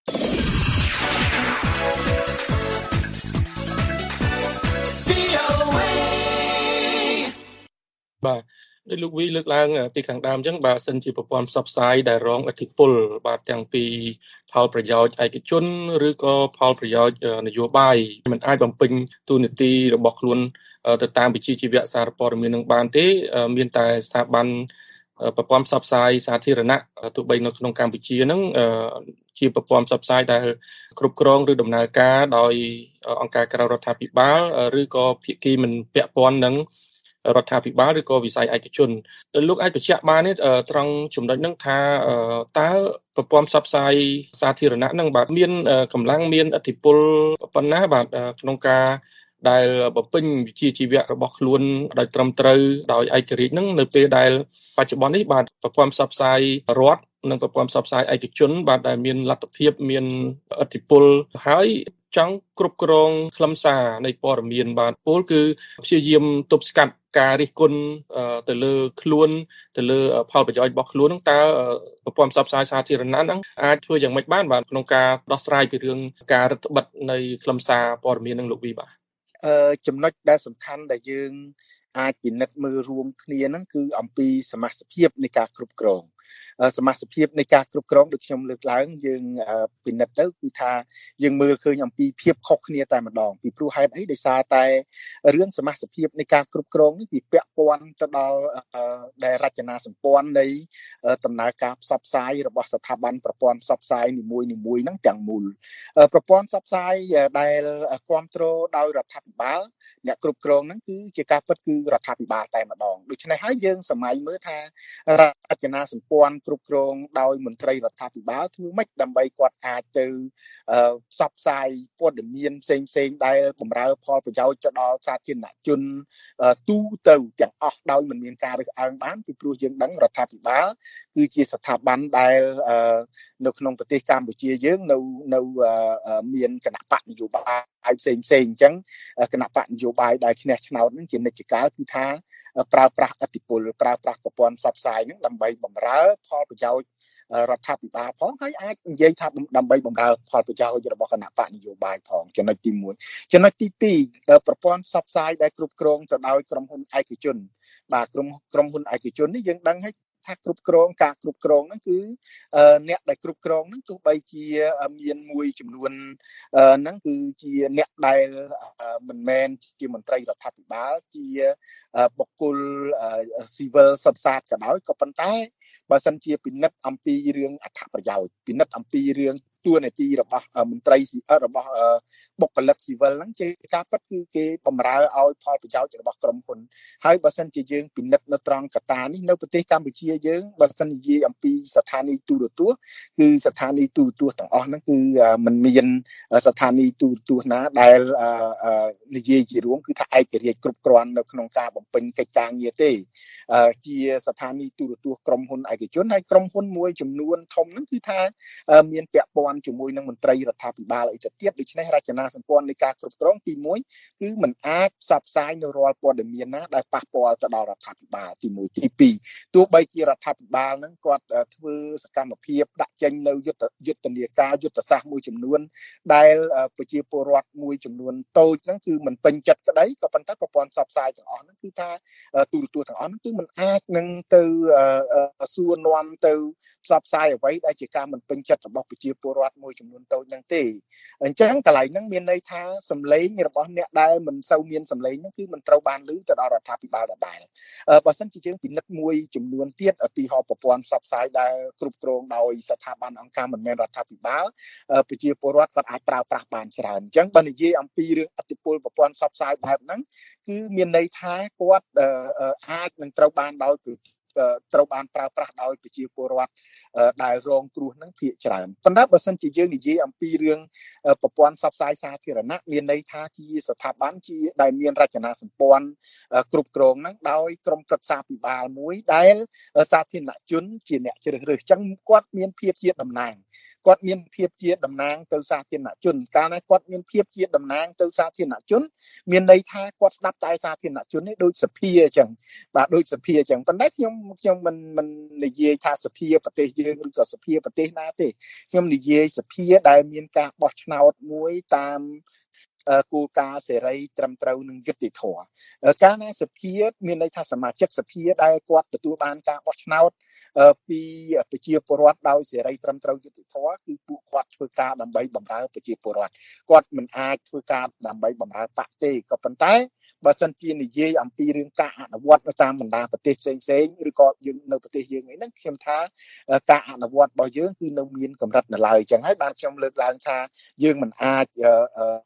ដោយលោកវីលើកឡើងពីខាងដើមអញ្ចឹងបើសិនជាប្រព័ន្ធផ្សព្វផ្សាយដែលរងឥទ្ធិពលបាទទាំងពីផលប្រយោជន៍ឯកជនឬក៏ផលប្រយោជន៍នយោបាយมันអាចបំពេញទូនាទីរបស់ខ្លួនទៅតាមវិជ្ជាជីវៈសារព័ត៌មាននឹងបានទេមានតែស្ថាប័នប្រព័ន្ធផ្សព្វផ្សាយសាធារណៈទោះបីនៅក្នុងកម្ពុជាហ្នឹងជាប្រព័ន្ធផ្សព្វផ្សាយដែលគ្រប់គ្រងឬដំណើរការដោយអង្គការក្រៅរដ្ឋាភិបាលឬក៏ភាគីមិនពាក់ព័ន្ធនឹងរដ្ឋាភិបាលឬក៏វិស័យឯកជនលោកអាចបញ្ជាក់បានទេត្រង់ចំណុចហ្នឹងថាតើប្រព័ន្ធផ្សព្វផ្សាយសាធារណៈហ្នឹងបាទមានកម្លាំងមានឥទ្ធិពលប៉ុណ្ណាបាទក្នុងការដែលបំពេញវិជ្ជាជីវៈរបស់ខ្លួនដោយត្រឹមត្រូវដោយឯករាជ្យហ្នឹងនៅពេលដែលបច្ចុប្បន្ននេះបាទប្រព័ន្ធផ្សព្វផ្សាយរដ្ឋនិងប្រព័ន្ធផ្សព្វផ្សាយឯកជនបាទដែលមានលទ្ធភាពមានឥទ្ធិពលហើយចង់គ្រប់គ្រងខ្លឹមសារនៃព័ត៌មានបាទពលគឺព្យាយាមទប់ស្កាត់ការរិះគន់ទៅលើខ្លួនទៅលើផលប្រយោជន៍របស់ខ្លួនហ្នឹងតើប្រព័ន្ធផ្សព្វផ្សាយសាធារណៈហ្នឹងអាចធ្វើយ៉ាងម៉េចបានបាទក្នុងការដោះស្រាយពីរឿងការរឹតបន្តឹងនៃខ្លឹមសារព័ត៌មានហ្នឹងលោកវីបាទចំណុចដែលសំខាន់ដែលយើងអាចពិនិត្យមើលរួមគ្នាហ្នឹងគឺអំពីសមាជិកភាពនៃការគ្រប់គ្រងសមាជិកភាពនៃការគ្រប់គ្រងដូចខ្ញុំលើកឡើងយើងពិនិត្យទៅគឺថាយើងមើលឃើញអំពីភាពខុសគ្នាតែម្ដងពីព្រោះហេតុអីដោយសារតែរឿងសមាជិកភាពនៃការគ្រប់គ្រងនេះវាពាក់ព័ន្ធទៅដល់ដែលរចនាសម្ព័ន្ធនៃដំណើរការផ្សព្វផ្សាយរបស់ស្ថាប័នប្រព័ន្ធផ្សព្វផ្សាយនីមួយៗហ្នឹងទាំងមូលប្រព័ន្ធផ្សព្វផ្សាយដែលគ្រប់គ្រងដោយរដ្ឋាភិបាលអ្នកគ្រប់គ្រងហ្នឹងគឺជាការពិតគឺរដ្ឋាភិបាលតែម្ដងដូច្នេះហើយយើងសម័យមើលថារចនាសម្ព័ន្ធគ្រប់គ្រងដោយមន្ត្រីរដ្ឋាភិបាលធ្វើម៉េចដើម្បីគាត់អាចទៅផ្សព្វផ្សាយព័ត៌មានផ្សេងៗដែលបម្រើផលប្រយោជន៍ទៅដល់សាធារណជនទូទៅទាំងអស់ដោយមិនមានការរើសអើងបានពីព្រោះយើងដឹងរដ្ឋាភិបាលគឺជាស្ថាប័នដែលនៅក្នុងប្រទេសកម្ពុជាយើងនៅមានគណៈបកនយោបាយផ្សេងៗអញ្ចឹងគណៈបកនយោបាយដែលឈ្នះឆ្នោតនឹងជានិច្ចកាលគឺថាប្រើប្រាស់ឥទ្ធិពលប្រើប្រាស់ប្រព័ន្ធផ្សព្វផ្សាយនឹងដើម្បីបម្រើផលប្រយោជន៍រដ្ឋាភិបាលផងហើយអាចនិយាយថាដើម្បីបម្រើផលប្រយោជន៍របស់គណៈបកនយោបាយផងចំណុចទី1ចំណុចទី2ប្រព័ន្ធផ្សព្វផ្សាយដែលគ្រប់គ្រងទៅដោយក្រុមហ៊ុនឯកជនបាទក្រុមហ៊ុនឯកជននេះយើងដឹងហើយថាគ្រប់គ្រងការគ្រប់គ្រងហ្នឹងគឺអ្នកដែលគ្រប់គ្រងហ្នឹងទោះបីជាមានមួយចំនួនហ្នឹងគឺជាអ្នកដែលមិនមែនជាមន្ត្រីរដ្ឋាភិបាលជាបុគ្គលស៊ីវិលសុទ្ធសាធក៏ដោយក៏ប៉ុន្តែបើសិនជាពិនិត្យអំពីរឿងអត្ថប្រយោជន៍ពិនិត្យអំពីរឿងទួនាទីរបស់មន្ត្រីរបស់បុគ្គលិកស៊ីវិលហ្នឹងជាការពិតគឺគេបម្រើឲ្យផលប្រយោជន៍របស់ក្រុមហ៊ុនហើយបើសិនជាយើងពិនិត្យនៅត្រង់កត្តានេះនៅប្រទេសកម្ពុជាយើងបើសិននិយាយអំពីស្ថានីយ៍ទូរទស្សន៍គឺស្ថានីយ៍ទូរទស្សន៍ទាំងអស់ហ្នឹងគឺมันមានស្ថានីយ៍ទូរទស្សន៍ណាដែលនិយាយជារួមគឺថាឯករាជ្យគ្រប់គ្រាន់នៅក្នុងការបំពេញកិច្ចការងារទេជាស្ថានីយ៍ទូរទស្សន៍ក្រុមហ៊ុនឯកជនហើយក្រុមហ៊ុនមួយចំនួនធំហ្នឹងគឺថាមានពាក់ព័ន្ធជាមួយនឹងមន្ត្រីរដ្ឋាភិបាលអីទៅទៀតដូច្នេះរចនាសម្ព័ន្ធនៃការគ្រប់គ្រងទី1គឺมันអាចផ្សព្វផ្សាយនៅរាល់ព័ត៌មានណាដែលប៉ះពាល់ទៅដល់រដ្ឋាភិបាលទី1ទី2ទោះបីជារដ្ឋាភិបាលហ្នឹងគាត់ធ្វើសកម្មភាពដាក់ចេញនៅយុទ្ធនាការយុទ្ធសាស្ត្រមួយចំនួនដែលប្រជាពលរដ្ឋមួយចំនួនតូចហ្នឹងគឺមិនពេញចិត្តក្តីក៏ប៉ុន្តែប្រព័ន្ធផ្សព្វផ្សាយទាំងអស់ហ្នឹងគឺថាទូរទស្សន៍ទាំងអស់ហ្នឹងគឺมันអាចនឹងទៅសួរនាំទៅផ្សព្វផ្សាយអ្វីដែលជាការមិនពេញចិត្តរបស់ប្រជាពលរដ្ឋមួយចំនួនតូចហ្នឹងទេអញ្ចឹងកន្លែងហ្នឹងមានន័យថាសម្លេងរបស់អ្នកដែលមិនសូវមានសម្លេងហ្នឹងគឺមិនត្រូវបានឮទៅដល់រដ្ឋាភិបាលដដែលបើសិនជាយើងពិនិត្យមួយចំនួនទៀតឧទាហរណ៍ប្រព័ន្ធផ្សព្វផ្សាយដែលគ្រប់គ្រងដោយស្ថាប័នអង្គការមិនមែនរដ្ឋាភិបាលប្រជាពលរដ្ឋគាត់អាចប្រើប្រាស់បានច្រើនអញ្ចឹងបើនិយាយអំពីរឿងឥទ្ធិពលប្រព័ន្ធផ្សព្វផ្សាយបែបហ្នឹងគឺមានន័យថាគាត់អាចនឹងត្រូវបានដោយត្រូវបានប្រើប្រាស់ដោយប្រជាពលរដ្ឋដែលរងគ្រោះនឹងភាគច្រើនប៉ុន្តែបើសិនជាយើងនិយាយអំពីរឿងប្រព័ន្ធផ្សព្វផ្សាយសាធារណៈមានន័យថាជាស្ថាប័នជាដែលមានរចនាសម្ព័ន្ធគ្រប់គ្រងនឹងដោយក្រុមប្រឹក្សាភិបាលមួយដែលសាធារណជនជាអ្នកជ្រើសរើសអញ្ចឹងគាត់មានភាពជាតំណាងទៅសាធារណជនកាលណាគាត់មានភាពជាតំណាងទៅសាធារណជនមានន័យថាគាត់ស្ដាប់តែសាធារណជននេះដូចសភាអញ្ចឹងបាទដូចសភាអញ្ចឹងប៉ុន្តែខ្ញុំមិននិយាយថាសភាប្រទេសយើងឬក៏សភាប្រទេសណាទេខ្ញុំនិយាយសភាដែលមានការបោះឆ្នោតមួយតាមគោលការណ៍សេរីត្រឹមត្រូវនិងយុត្តិធម៌កាលណាសភាមានន័យថាសមាជិកសភាដែលគាត់ទទួលបានការបោះឆ្នោតពីប្រជាពលរដ្ឋដោយសេរីត្រឹមត្រូវយុត្តិធម៌គឺពួកគាត់ធ្វើការដើម្បីបម្រើប្រជាពលរដ្ឋគាត់មិនអាចធ្វើការដើម្បីបម្រើបកទេក៏ប៉ុន្តែបើសិនជានិយាយអំពីរឿងការអនុវត្តនៅតាមបណ្ដាប្រទេសផ្សេងឬក៏យើងនៅប្រទេសយើងហ្នឹងខ្ញុំថាការអនុវត្តរបស់យើងគឺនៅមានកម្រិតនៅឡើយអញ្ចឹងហើយបានខ្ញុំលើកឡើងថាយើងមិនអាចសម្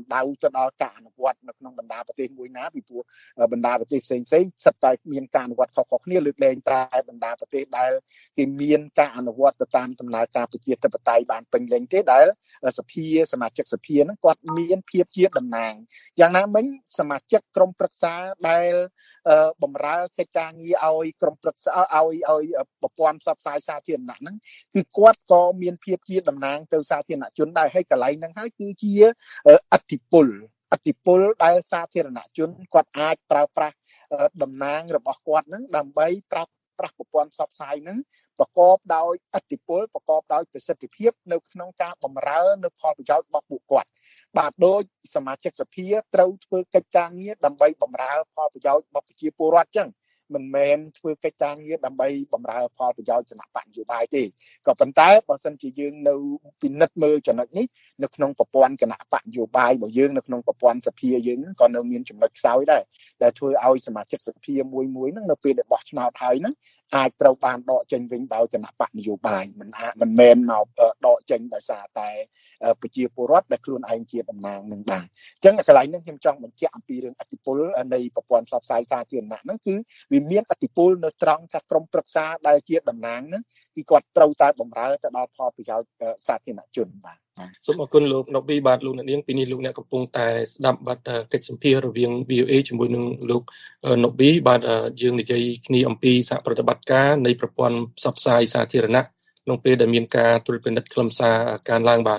សម្ដៅទៅដល់ការអនុវត្តនៅក្នុងបណ្ដាប្រទេសមួយណាពីព្រោះបណ្ដាប្រទេសផ្សេងៗសិតតែមានការអនុវត្តខុសៗគ្នាលើកលែងតែបណ្ដាប្រទេសដែលគេមានការអនុវត្តទៅតាមដំណើរការប្រជាធិបតេយ្យបានពេញលេញទេដែលសភាសមាជិកសភាហ្នឹងគាត់មានភាពជាតំណាងយ៉ាងណាមិញសមាជិកក្រុមប្រឹក្សាដែលបម្រើកិច្ចការងារឲ្យក្រុមប្រឹក្សាឲ្យប្រព័ន្ធផ្សព្វផ្សាយសាធារណៈហ្នឹងគឺគាត់ក៏មានភាពជាតំណាងទៅសាធារណជនដែរហើយកន្លែងហ្នឹងហើយគឺជាអធិពលដែលសាធារណជនគាត់អាចប្រើប្រាស់តំណាងរបស់គាត់ហ្នឹងដើម្បីប្រើប្រាស់ប្រព័ន្ធផ្សព្វផ្សាយហ្នឹងប្រកបដោយអធិពលប្រកបដោយប្រសិទ្ធភាពនៅក្នុងការបម្រើនៅផលប្រយោជន៍របស់ពួកគាត់បាទដោយសមាជិកសភាត្រូវធ្វើកិច្ចការងារដើម្បីបម្រើផលប្រយោជន៍របស់ប្រជាពលរដ្ឋចឹងមិនមែនធ្វើកិច្ចការងារដើម្បីបម្រើផលប្រយោជន៍គណៈបកនយោបាយទេក៏ប៉ុន្តែបើសិនជាយើងនៅពិនិត្យមើលចំណុចនេះនៅក្នុងប្រព័ន្ធគណៈបកនយោបាយរបស់យើងនៅក្នុងប្រព័ន្ធសភាយើងក៏នៅមានចំណុចខ្សោយដែរដែលធ្វើឲ្យសមាជិកសភាមួយហ្នឹងនៅពេលដែលបោះឆ្នោតហើយហ្នឹងអាចត្រូវបានដកចេញវិញដោយគណៈបកនយោបាយមិនមែនមកដកចេញដោយសារតែប្រជាពលរដ្ឋដែលខ្លួនឯងជាតំណាងនឹងបានអញ្ចឹងកន្លែងនេះខ្ញុំចង់បញ្ជាក់អំពីរឿងអធិពលនៃប្រព័ន្ធផ្សព្វផ្សាយសាធារណៈហ្នឹងគឺវាមានអធិពលនៅត្រង់ថាក្រុមប្រឹក្សាដែលជាតំណាងហ្នឹងគឺគាត់ត្រូវតែបម្រើទៅដល់ផលប្រយោជន៍សាធារណជនបាទសូមអរគុណលោកណូប៊ីបាទលោកអ្នកនាងពីនេះលោកអ្នកកំពុងតែស្ដាប់បាទកិច្ចសម្ភាសរវាង VOA ជាមួយនឹងលោកណូប៊ីបាទយើងនិយាយគ្នាអំពីសហប្រតិបត្តិការនៃប្រព័ន្ធផ្សព្វផ្សាយសាធារណៈក្នុងពេលដែលមានការត្រួតពិនិត្យខ្លឹមសារការឡើងបាទ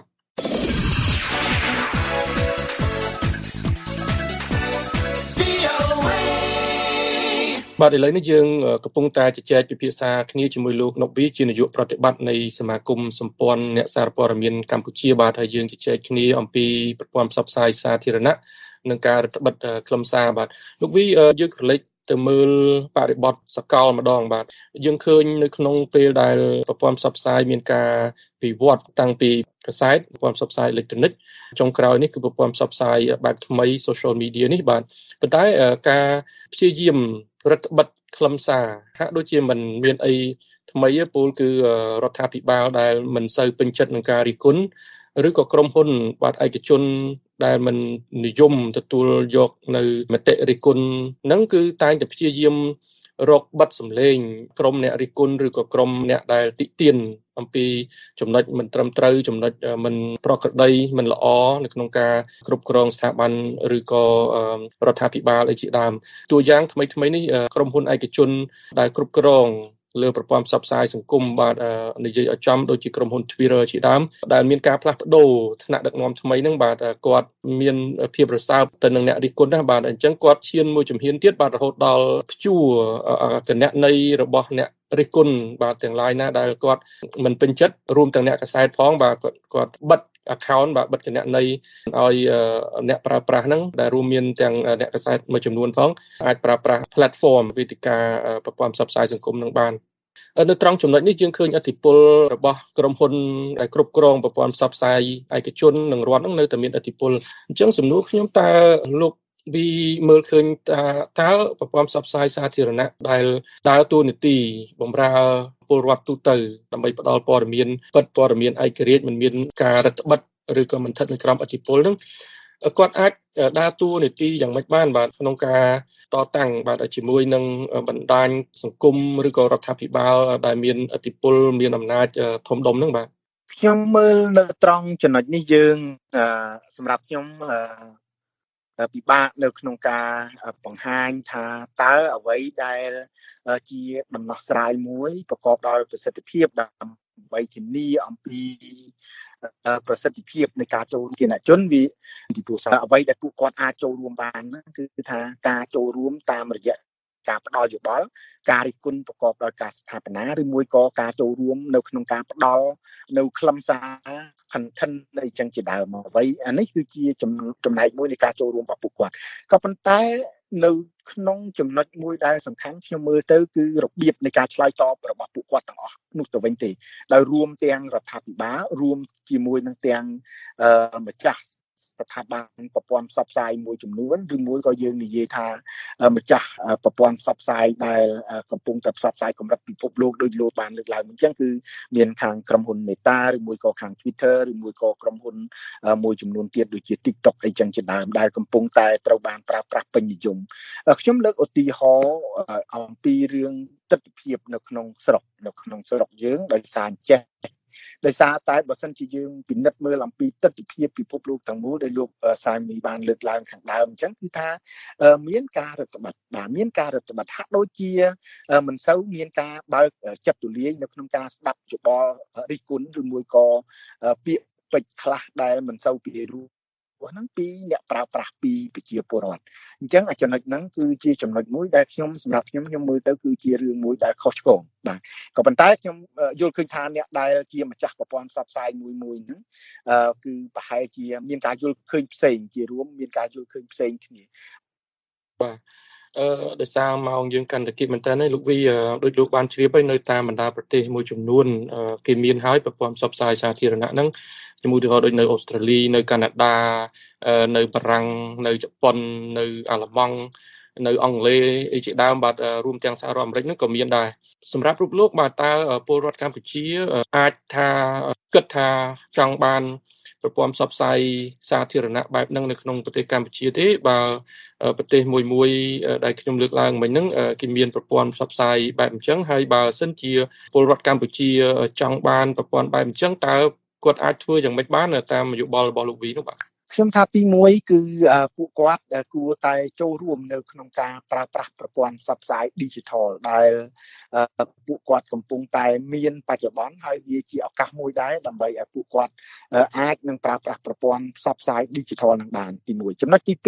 បាទឥឡូវនេះយើងកំពុងតែជជែកពិភាក្សាគ្នាជាមួយលោកណូប៊ីជានាយកប្រតិបត្តិនៃសមាគមសម្ព័ន្ធអ្នកសារព័ត៌មានកម្ពុជាបាទហើយយើងជជែកគ្នាអំពីប្រព័ន្ធផ្សព្វផ្សាយសាធារណៈនិងការរដ្ឋបិទខ្លឹមសារបាទលោកវីយើងក្រឡេកទៅមើលបរិបទសកលម្ដងបាទយើងឃើញនៅក្នុងពេលដែលប្រព័ន្ធផ្សព្វផ្សាយមានការវិវត្តតាំងពីកាសែតប្រព័ន្ធផ្សព្វផ្សាយអេឡិចត្រូនិកចុងក្រោយនេះគឺប្រព័ន្ធផ្សព្វផ្សាយបែបថ្មី social media នេះបាទប៉ុន្តែការព្យាយាមរដ្ឋបិទខ្លឹមសារហាក់ដូចជាមិនមានអីថ្មីទេពលគឺរដ្ឋាភិបាលដែលមិនសូវពេញចិត្តនឹងការរិះគន់ឬក៏ក្រុមហ៊ុនបាទឯកជនដែលមិននិយមទទួលយកនៅមតិរិះគន់ហ្នឹងគឺតែងតែព្យាយាមរកបិទសម្លេងក្រុមអ្នករិះគន់ឬក៏ក្រុមអ្នកដែលតិទៀនអំពីចំណុចមិនត្រឹមត្រូវចំណុចមិនប្រក្រតីមិនល្អនៅក្នុងការគ្រប់គ្រងស្ថាប័នឬក៏រដ្ឋាភិបាលអីជាដើមតួយ៉ាងថ្មីៗនេះក្រុមហ៊ុនឯកជនដែលគ្រប់គ្រងលើប្រព័ន្ធផ្សព្វផ្សាយសង្គមបាទនិយាយឲ្យចំដូចជាក្រុមហ៊ុន Twitter ជាដើមដែលមានការផ្លាស់ប្ដូរថ្នាក់ដឹកនាំថ្មីហ្នឹងបាទគាត់មានភាពរសើបទៅនឹងអ្នករិះគន់ណាបាទអញ្ចឹងគាត់ឈានមួយជំហានទៀតបាទរហូតដល់ព្យួរគណន័យរបស់អ្នករិះគន់បាទទាំងឡាយណាដែលគាត់មិនពេញចិត្តរួមទាំងអ្នកកាសែតផងបាទគាត់បិទaccount បាទបិទគណន័យឲ្យអ្នកប្រើប្រាស់ហ្នឹងដែលរួមមានទាំងអ្នកកាសែតមួយចំនួនផងអាចប្រើប្រាស់ platform វេទិកាប្រព័ន្ធផ្សព្វផ្សាយសង្គមនឹងបាននៅត្រង់ចំណុចនេះយើងឃើញឥទ្ធិពលរបស់ក្រុមហ៊ុនដែលគ្រប់គ្រងប្រព័ន្ធផ្សព្វផ្សាយឯកជននិងរដ្ឋហ្នឹងនៅតែមានឥទ្ធិពលអញ្ចឹងសំណួរខ្ញុំតើលោកវាមើលឃើញតើប្រព័ន្ធផ្សព្វផ្សាយសាធារណៈដែលដើរតួនាទីបម្រើពលរដ្ឋទូទៅដើម្បីផ្ដល់ព័ត៌មានពិតព័ត៌មានឯករាជ្យមិនមានការរដ្ឋបិទឬក៏មិនស្ថិតនៅក្រោមឥទ្ធិពលហ្នឹងគាត់អាចដើរតួនាទីយ៉ាងម៉េចបានបាទក្នុងការតតាំងបាទជាមួយនឹងបណ្ដាញសង្គមឬក៏រដ្ឋាភិបាលដែលមានឥទ្ធិពលមានអំណាចធំដុំហ្នឹងបាទខ្ញុំមើលនៅត្រង់ចំណុចនេះយើងសម្រាប់ខ្ញុំពិបាកនៅក្នុងការបង្ហាញថាតើអ្វីដែលជាដំណោះស្រាយមួយប្រកបដោយប្រសិទ្ធភាពដើម្បីធានាអំពីប្រសិទ្ធភាពនៃការចូលរួមគណៈជនវាពីព្រោះអ្វីដែលពួកគាត់អាចចូលរួមបានគឺថាការចូលរួមតាមរយៈការផ្ដល់យោបល់ការរិះគន់ប្រកបដោយការស្ថាបនាឬមួយក៏ការចូលរួមនៅក្នុងការផ្ដល់នៅខ្លឹមសារ content នៃចឹងជាដើមអ្វីអានេះគឺជាចំណែកមួយនៃការចូលរួមរបស់ពួកគាត់ក៏ប៉ុន្តែនៅក្នុងចំណុចមួយដែលសំខាន់ខ្ញុំមើលទៅគឺរបៀបនៃការឆ្លើយតបរបស់ពួកគាត់ទាំងអស់នោះទៅវិញទេដោយរួមទាំងរដ្ឋាភិបាលរួមជាមួយនឹងទាំងម្ចាស់ស្ថាប័នប្រព័ន្ធផ្សព្វផ្សាយមួយចំនួនឬមួយក៏យើងនិយាយថាម្ចាស់ប្រព័ន្ធផ្សព្វផ្សាយដែលកំពុងតែផ្សព្វផ្សាយកម្រិតពិភពលោកដោយលោកបានលើកឡើងអញ្ចឹងគឺមានខាងក្រុមហ៊ុន Meta ឬមួយក៏ខាង Twitter ឬមួយក៏ក្រុមហ៊ុនមួយចំនួនទៀតដូចជា TikTok អីចឹងជាដើមដែលកំពុងតែត្រូវបានប្រើប្រាស់ពេញនិយមខ្ញុំលើកឧទាហរណ៍អំពីរឿងទស្សនវិជ្ជានៅក្នុងស្រុកយើងដោយសារចេះដោយសារតែបើសិនជាយើងពិនិត្យមើលអំពីទស្សនវិជ្ជាពិភពលោកទាំងមូលដែលលោកសាយមីបានលើកឡើងខាងដើមអញ្ចឹងគឺថាមានការរដ្ឋបတ်មានការរដ្ឋបတ်ហាក់ដូចជាមិនសូវមានការបើកចិត្តទូលាយនៅក្នុងការស្ដាប់យោបល់រិះគន់ឬមួយក៏ពាក្យពេចន៍ខ្លះដែលមិនសូវពីរូបហ្នឹងពីអ្នកប្រើប្រាស់ពីប្រជាពលរដ្ឋអញ្ចឹងចំណុចហ្នឹងគឺជាចំណុចមួយដែលសម្រាប់ខ្ញុំមើលទៅគឺជារឿងមួយដែលខុសឆ្គងបាទក៏ប៉ុន្តែខ្ញុំយល់ឃើញថាអ្នកដែលជាម្ចាស់ប្រព័ន្ធផ្សព្វផ្សាយមួយហ្នឹងគឺប្រហែលជាមានការយល់ឃើញផ្សេងជារួមមានការយល់ឃើញផ្សេងគ្នាបាទដោយសារម៉ោងយើងកាន់តែគិតមែនតើលោកវីដូចលោកបានជ្រាបហើយនៅតាមបណ្ដាប្រទេសមួយចំនួនគេមានហើយប្រព័ន្ធផ្សព្វផ្សាយសាធារណៈហ្នឹងជាមួយទៅដូចនៅអូស្ត្រាលីនៅកាណាដានៅបារាំងនៅជប៉ុននៅអាល្លឺម៉ង់នៅអង់គ្លេសអីជាដើមបាទរួមទាំងសហរដ្ឋអាមេរិកហ្នឹងក៏មានដែរសម្រាប់រូបលោកបាទតើពលរដ្ឋកម្ពុជាអាចថាគិតថាចង់បានប្រព័ន្ធផ្សព្វផ្សាយសាធារណៈបែបហ្នឹងនៅក្នុងប្រទេសកម្ពុជាទេបើប្រទេសមួយដែលខ្ញុំលើកឡើងមិញហ្នឹងគេមានប្រព័ន្ធផ្សព្វផ្សាយបែបអញ្ចឹងហើយបើសិនជាពលរដ្ឋកម្ពុជាចង់បានប្រព័ន្ធបែបអញ្ចឹងតើគាត់អាចធ្វើយ៉ាងម៉េចបានតាមយោបល់របស់លោកវីនោះបាទខ្ញុំថាទី1គឺពួកគាត់គួរតែចូលរួមនៅក្នុងការប្រើប្រាស់ប្រព័ន្ធផ្សព្វផ្សាយ Digital ដែលពួកគាត់កំពុងតែមានបច្ចុប្បន្នហើយវាជាឱកាសមួយដែរដើម្បីឲ្យពួកគាត់អាចនឹងប្រើប្រាស់ប្រព័ន្ធផ្សព្វផ្សាយ Digital នឹងបានទី1ចំណុចទី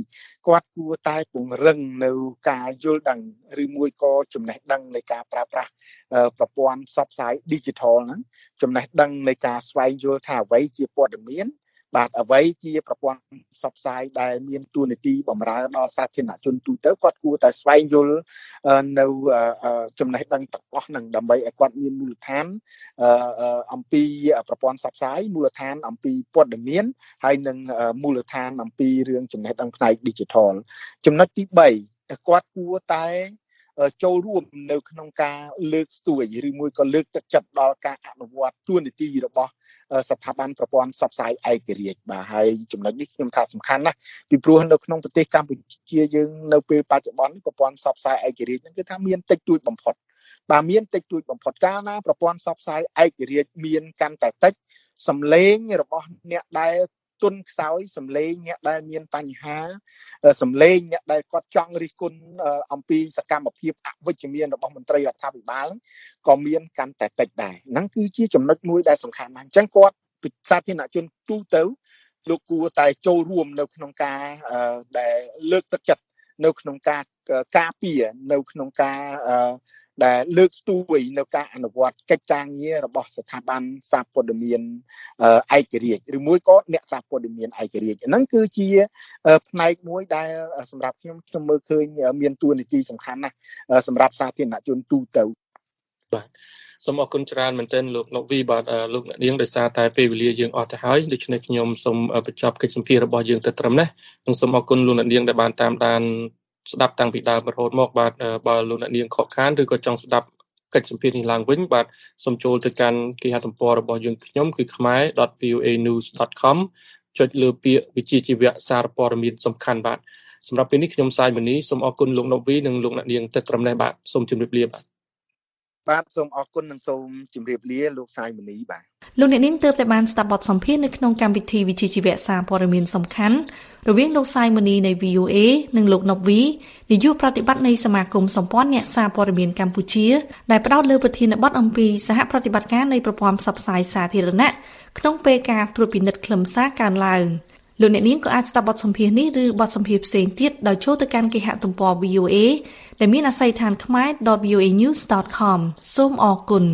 2គាត់គួរតែពង្រឹងនៅការយល់ដឹងឬមួយក៏ចំណេះដឹងនៃការប្រើប្រាស់ប្រព័ន្ធផ្សព្វផ្សាយ Digital ហ្នឹងចំណេះដឹងនៃការស្វែងយល់ថាអ្វីជាព័ត៌មានបាទអ្វីជាប្រព័ន្ធផ្សព្វផ្សាយដែលមានតួនាទីបម្រើដល់សាធារណជនទូទៅគាត់គួរតែស្វែងយល់នៅចំណេះដឹងទាំងអស់ហ្នឹងដើម្បីឲ្យគាត់មានមូលដ្ឋានអំពីប្រព័ន្ធផ្សព្វផ្សាយមូលដ្ឋានអំពីព័ត៌មានហើយនិងមូលដ្ឋានអំពីរឿងចំណេះដឹងផ្នែក Digital ចំណុចទី3គាត់គួរតែចូលរួមនៅក្នុងការលើកស្ទួយឬមួយក៏លើកទឹកចិត្តដល់ការអនុវត្តទួនាទីរបស់ស្ថាប័នប្រព័ន្ធផ្សព្វផ្សាយឯករាជ្យបាទហើយចំណុចនេះខ្ញុំថាសំខាន់ណាស់ពីព្រោះនៅក្នុងប្រទេសកម្ពុជាយើងនៅពេលបច្ចុប្បន្នប្រព័ន្ធផ្សព្វផ្សាយឯករាជ្យហ្នឹងគឺថាមានតិចតួចបំផុតបាទមានតិចតួចបំផុតកាលណាប្រព័ន្ធផ្សព្វផ្សាយឯករាជ្យមានកាន់តែតិចសម្លេងរបស់អ្នកដែលទុនខ្សោយសម្លេងអ្នកដែលមានបញ្ហាសម្លេងអ្នកដែលគាត់ចង់រិះគន់អំពីសកម្មភាពអវិជ្ជមានរបស់មន្ត្រីរដ្ឋាភិបាលក៏មានកាន់តែតិចដែរហ្នឹងគឺជាចំណុចមួយដែលសំខាន់ណាស់អញ្ចឹងគាត់សាធារណជនទូទៅលោកគួរតែចូលរួមនៅក្នុងការដែលលើកទឹកចិត្តនៅក្នុងការការពារនៅក្នុងការដែលលើកស្ទួយនៅការអនុវត្តកិច្ចការងាររបស់ស្ថាប័នសារព័ត៌មានឯករាជ្យឬមួយក៏អ្នកសារព័ត៌មានឯករាជ្យហ្នឹងគឺជាផ្នែកមួយដែលសម្រាប់ខ្ញុំមើលឃើញមានតួនាទីសំខាន់ណាស់សម្រាប់សាធារណជនទូទៅបាទសូមអរគុណច្រើនមែនទែនលោកណូវីបាទលោកអ្នកនាងដោយសារតែពេលវេលាយើងអស់ទៅហើយដូច្នេះខ្ញុំសូមបញ្ចប់កិច្ចសម្ភាររបស់យើងទៅត្រឹមនេះនិងសូមអរគុណលោកអ្នកនាងដែលបានតាមដានស្ដាប់តាំងពីដើមរហូតមកបាទបើលោកអ្នកនាងខកខានឬក៏ចង់ស្ដាប់កិច្ចសម្ភារនេះឡើងវិញបាទសូមចូលទៅកាន់គេហទំព័ររបស់យើងខ្ញុំគឺ khmer.voanews.com ចុចលើពាក្យវិជ្ជាជីវៈសារព័ត៌មានសំខាន់បាទសម្រាប់ពេលនេះខ្ញុំសាយមនីសូមអរគុណលោកណូវីនិងលោកអ្នកនាងទៅត្រឹមនេះបាទសូមជម្រាបលាបាទសូមអរគុណនិងសូមជម្រាបលាលោកសាយមនីបាទលោកអ្នកនាងទើបតែបានស្ដាប់បទសម្ភាសន៍នៅក្នុងកម្មវិធីវិទ្យាជីវៈសារព័ត៌មានសំខាន់រវាងលោកសាយមនីនៃ VOA និងលោកណូវីនាយកប្រតិបត្តិនៃសមាគមសម្ព័ន្ធអ្នកសារព័ត៌មានកម្ពុជាដែលផ្ដោតលើប្រធានបទអំពីសហប្រតិបត្តិការនៃប្រព័ន្ធផ្សព្វផ្សាយសាធារណៈក្នុងពេលការត្រួតពិនិត្យខ្លឹមសារកើនឡើងលោកអ្នកនាងក៏អាចស្ដាប់បទសម្ភាសន៍នេះឬបទសម្ភាសន៍ផ្សេងទៀតដោយចូលទៅកាន់គេហទំព័រ VOA ដែលមានអាស័យដ្ឋាន khmer.voanews.com សូមអរគុណ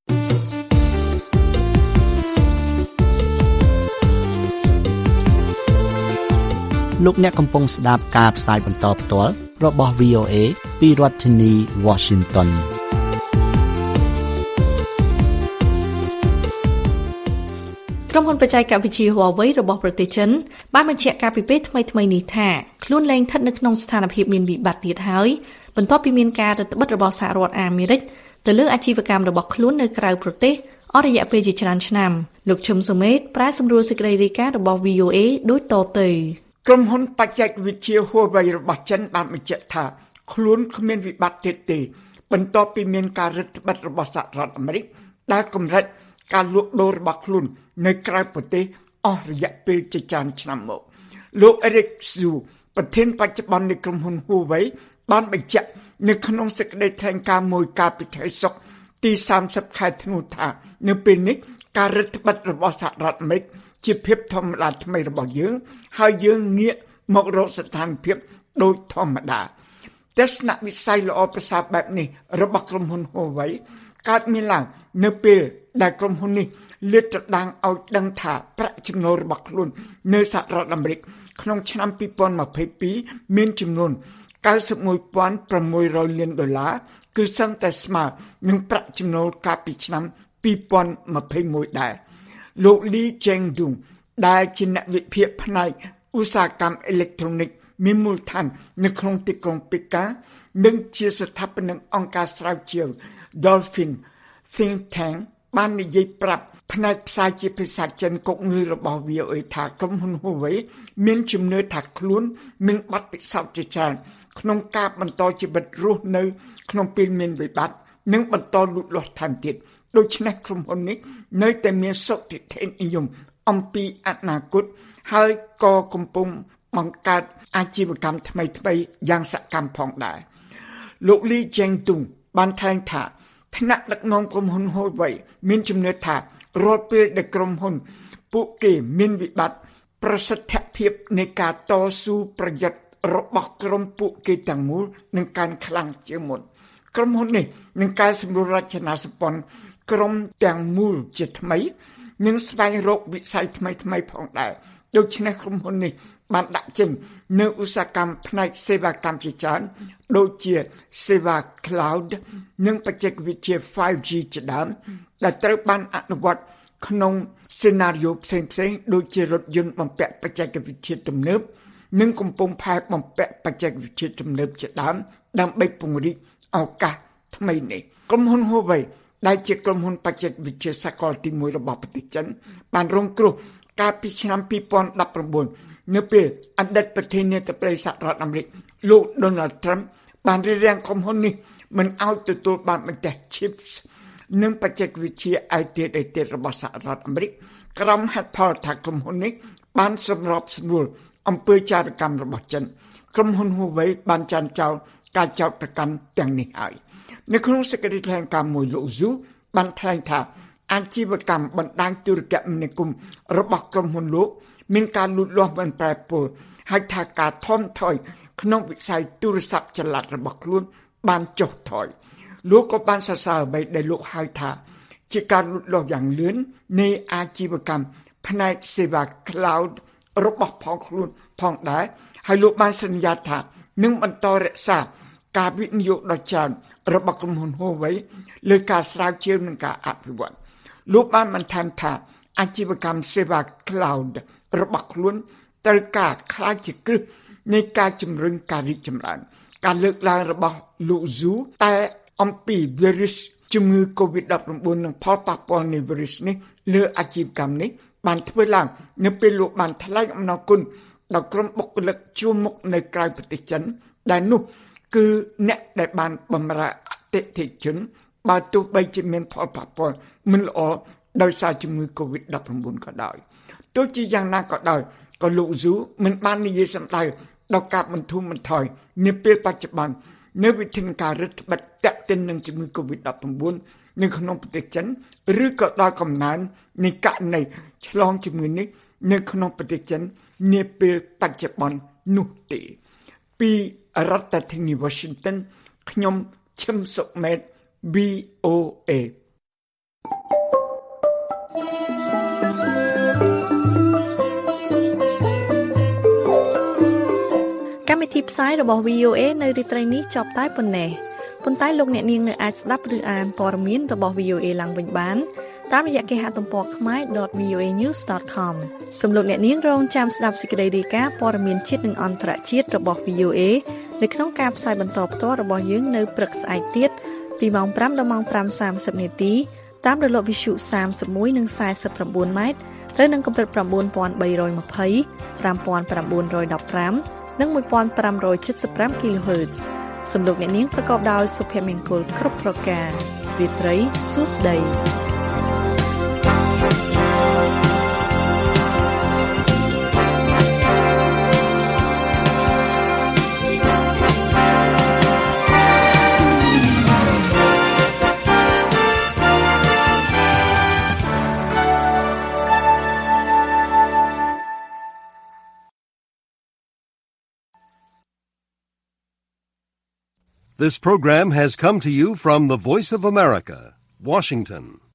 លោកអ្នកកំពុងស្ដាប់ការផ្សាយបន្តផ្ទាល់របស់ VOA ពីរដ្ឋធានី Washington ក្រុមហ៊ុនបច្ចេកវិទ្យា Huawei របស់ប្រទេសចិនបានបញ្ជាក់កាលពីពេលថ្មីៗនេះថាខ្លួនលែងស្ថិតនៅក្នុងស្ថានភាពមានវិបត្តិទៀតហើយបន្ទាប់ពីមានការរឹតបន្តឹងរបស់សហរដ្ឋអាមេរិកទៅលើអាជីវកម្មរបស់ខ្លួននៅក្រៅប្រទេសអស់រយៈពេលជាច្រើនឆ្នាំលោកឈឹមសុមេតប្រាសម្រួលសេចក្តីរាយការណ៍របស់ VOA ដូចតទៅក្រុមហ៊ុនបច្ចេកវិទ្យា Huawei របស់ចិនបានបញ្ជាក់ថាខ្លួនគ្មានវិបត្តិទៀតទេបន្ទាប់ពីមានការរឹតបន្តឹងរបស់សហរដ្ឋអាមេរិកដែលកម្រិតការលក់ដូររបស់ខ្លួននៅក្រៅប្រទេសអស់រយៈពេលជាច្រើនឆ្នាំមកលោក Eric Xu ប្រធានបច្ចុប្បន្ននៃក្រុមហ៊ុន Huawei បានបញ្ជាក់នៅក្នុងសេចក្តីថ្លែងការណ៍មួយកាលពីថ្ងៃសុក្រទី30ខែធ្នូថានៅពេលនេះការរឹតបន្តឹងរបស់សហរដ្ឋអាមេរិកជាភាពធម្មតាថ្មីរបស់យើងហើយយើងងាកមករកស្ថានភាពដូចធម្មតាទស្សនវិស័យល្អប្រសើរបែបនេះរបស់ក្រុមហ៊ុន Huawei កើតមានឡើងនៅពេលដែលក្រុមហ៊ុននេះលាតត្រដាងឲ្យដឹងថាប្រាក់ចំណូលរបស់ខ្លួននៅសហរដ្ឋអាមេរិកក្នុងឆ្នាំ2022មានចំនួន$91,600 លានគឺសឹងតែស្មើនឹងប្រាក់ចំណូលកាលពីឆ្នាំ2021ដែរលោក Lee Cheng-dong ដែលជាអ្នកវិភាគផ្នែកឧស្សាហកម្មអេឡិចត្រូនិកមានមូលដ្ឋាននៅក្នុងទីក្រុងប៉េកាំងនិងជាស្ថាបនិកអង្គការស្រាវជ្រាវ Dolphin Think Tank បាននិយាយប្រាប់ផ្នែកផ្សាយជាភាសាចិនកុកងឿរបស់ VOA ថាក្រុមហ៊ុន Huawei មានជំនឿថាខ្លួនមានបទពិសោធន៍ជាច្រើនក្នុងការបន្តជីវិតរស់នៅក្នុងពេលមានវិបត្តិនិងបន្តលូតលាស់ថែមទៀតដូច្នេះក្រុមហ៊ុននេះនៅតែមានសុទិដ្ឋិនិយមអំពីអនាគតហើយក៏កំពុងបង្កើតអាជីវកម្មថ្មីៗយ៉ាងសកម្មផងដែរលោក Lee Cheng-dong បានថ្លែងថាថ្នាក់ដឹកនាំក្រុមហ៊ុន Huawei មានជំនឿថារាល់ពេលដែលក្រុមហ៊ុនពួកគេមានវិបត្តិប្រសិទ្ធភាពនៃការតស៊ូប្រយុទ្ធរបស់ក្រុមពួកគេទាំងមូលនឹងកើនខ្លាំងជាងមុនក្រុមហ៊ុននេះនឹងកែសម្រួលរចនាសម្ព័ន្ធក្រុមទាំងមូលជាថ្មីនិងស្វែងរកវិស័យថ្មីៗផងដែរដូច្នេះក្រុមហ៊ុននេះបានដាក់ចេញនៅឧស្សាហកម្មផ្នែកសេវាកម្មជាច្រើនដូចជាសេវា Cloud និងបច្ចេកវិទ្យា 5G ជាដើមដែលត្រូវបានអនុវត្តក្នុងសេណារីយ៉ូផ្សេងៗដូចជារថយន្តបំពាក់បច្ចេកវិទ្យាទំនើបនិងកំពុងផែបំពាក់បច្ចេកវិទ្យាទំនើបជាដើមដើម្បីពង្រីកឱកាសថ្មីនេះក្រុមហ៊ុន Huawei ដែលជាក្រុមហ៊ុនបច្ចេកវិទ្យាសកលទី1របស់ប្រទេសចិនបានរងគ្រោះកាលពីឆ្នាំ2019នៅពេលអតីតប្រធានាធិបតីសហរដ្ឋអាមេរិកលោក Donald Trump បានរារាំងក្រុមហ៊ុននេះមិនឲ្យទទួលបានបន្ទះ chips និងបច្ចេកវិទ្យា IT របស់សហរដ្ឋអាមេរិកក្រុមហេតុផលថាក្រុមហ៊ុននេះបានសម្របសម្រួលអំពើចារកម្មរបស់ចិនក្រុមហ៊ុន Huawei បានចាត់ចោលការចោទប្រកាន់ទាំងនេះហើយនៅក្នុងសេចក្តីថ្លែងការណ៍មួយលោក Zhu បានថ្លែងថាអាជីវកម្មបណ្ដាញទូរគមនាគមន៍របស់ក្រុមហ៊ុនលោកមានការលូតលាស់មិនប្រែប្រួលហើយថាការថមថយក្នុងវិស័យទូរស័ព្ទចល័តរបស់ខ្លួនបានចុះថយលោកក៏បានសរសើរអ្វីដែលលោកហៅថាជាការលូតលាស់យ៉ាងលឿននៃអាជីវកម្មផ្នែកសេវា Cloud របស់ផងខ្លួនផងដែរហើយលោកបានសន្យាថានឹងបន្តរក្សាការវិនិយោគដ៏ច្រើនរបស់ក្រុមហ៊ុន Huawei លើការស្រាវជ្រាវនិងការអភិវឌ្ឍលោកបានបន្ថែមថាអាជីវកម្មសេវា Cloud របស់ខ្លួនត្រូវការខ្លាចជាគ្រឹះនៃការជំរុញការរីកចម្រើនការលើកឡើងរបស់លោក Zhu តែអំពីវីរុសជំងឺ COVID-19 និងផលប៉ះពាល់នៃវីរុសនេះលើអាជីវកម្មនេះបានធ្វើឡើងនៅពេលលោកបានថ្លែងអំណរគុណដល់ក្រុមបុគ្គលិកជួរមុខនៅក្រៅប្រទេសចិនដែលនោះគឺអ្នកដែលបានបម្រើអតិថិជនបើទោះបីជាមានផលប៉ះពាល់មិនល្អដោយសារជំងឺ COVID-19 ក៏ដោយទោះជាយ៉ាងណាក៏ដោយក៏លោក Zhu មិនបាននិយាយសម្ដៅដល់ការបន្ធូរបន្ថយនាពេលបច្ចុប្បន្ននៅវិធានការរដ្ឋបិទតាក់ទិននឹងជំងឺ COVID-19 នៅក្នុងប្រទេសចិនឬក៏ដល់កំណើននៃករណីឆ្លងជំងឺនេះនៅក្នុងប្រទេសចិននាពេលបច្ចុប្បន្ននោះទេពីរដ្ឋធានី Washington ខ្ញុំឈឹមសុមេត VOA កម្មវិធីផ្សាយរបស់ VOA នៅរាត្រីនេះចប់តែប៉ុណ្ណេះប៉ុន្តែលោកអ្នកនាងនៅអាចស្ដាប់ឬអានព័ត៌មានរបស់ VOA ឡើងវិញបានតាមរយៈគេហទំព័រ khmer.voanews.com សូមលោកអ្នកនាងរងចាំស្ដាប់សេចក្តីរាយការណ៍ព័ត៌មានជាតិនិងអន្តរជាតិរបស់ VOA នៅក្នុងការផ្សាយបន្តផ្ទាល់របស់យើងនៅព្រឹកស្អែកទៀតពីម៉ោង 5 ដល់ម៉ោង 5:30 នាទីតាមរលកវិទ្យុ31និង49ម៉ែត្រត្រូវនឹងកម្រិត 9320 5915 និង 1575 kHz សូមលោកអ្នកនាងប្រកបដោយសុភមង្គលគ្រប់ប្រការរាត្រីសួស្តី This program has come to you from the Voice of America, Washington.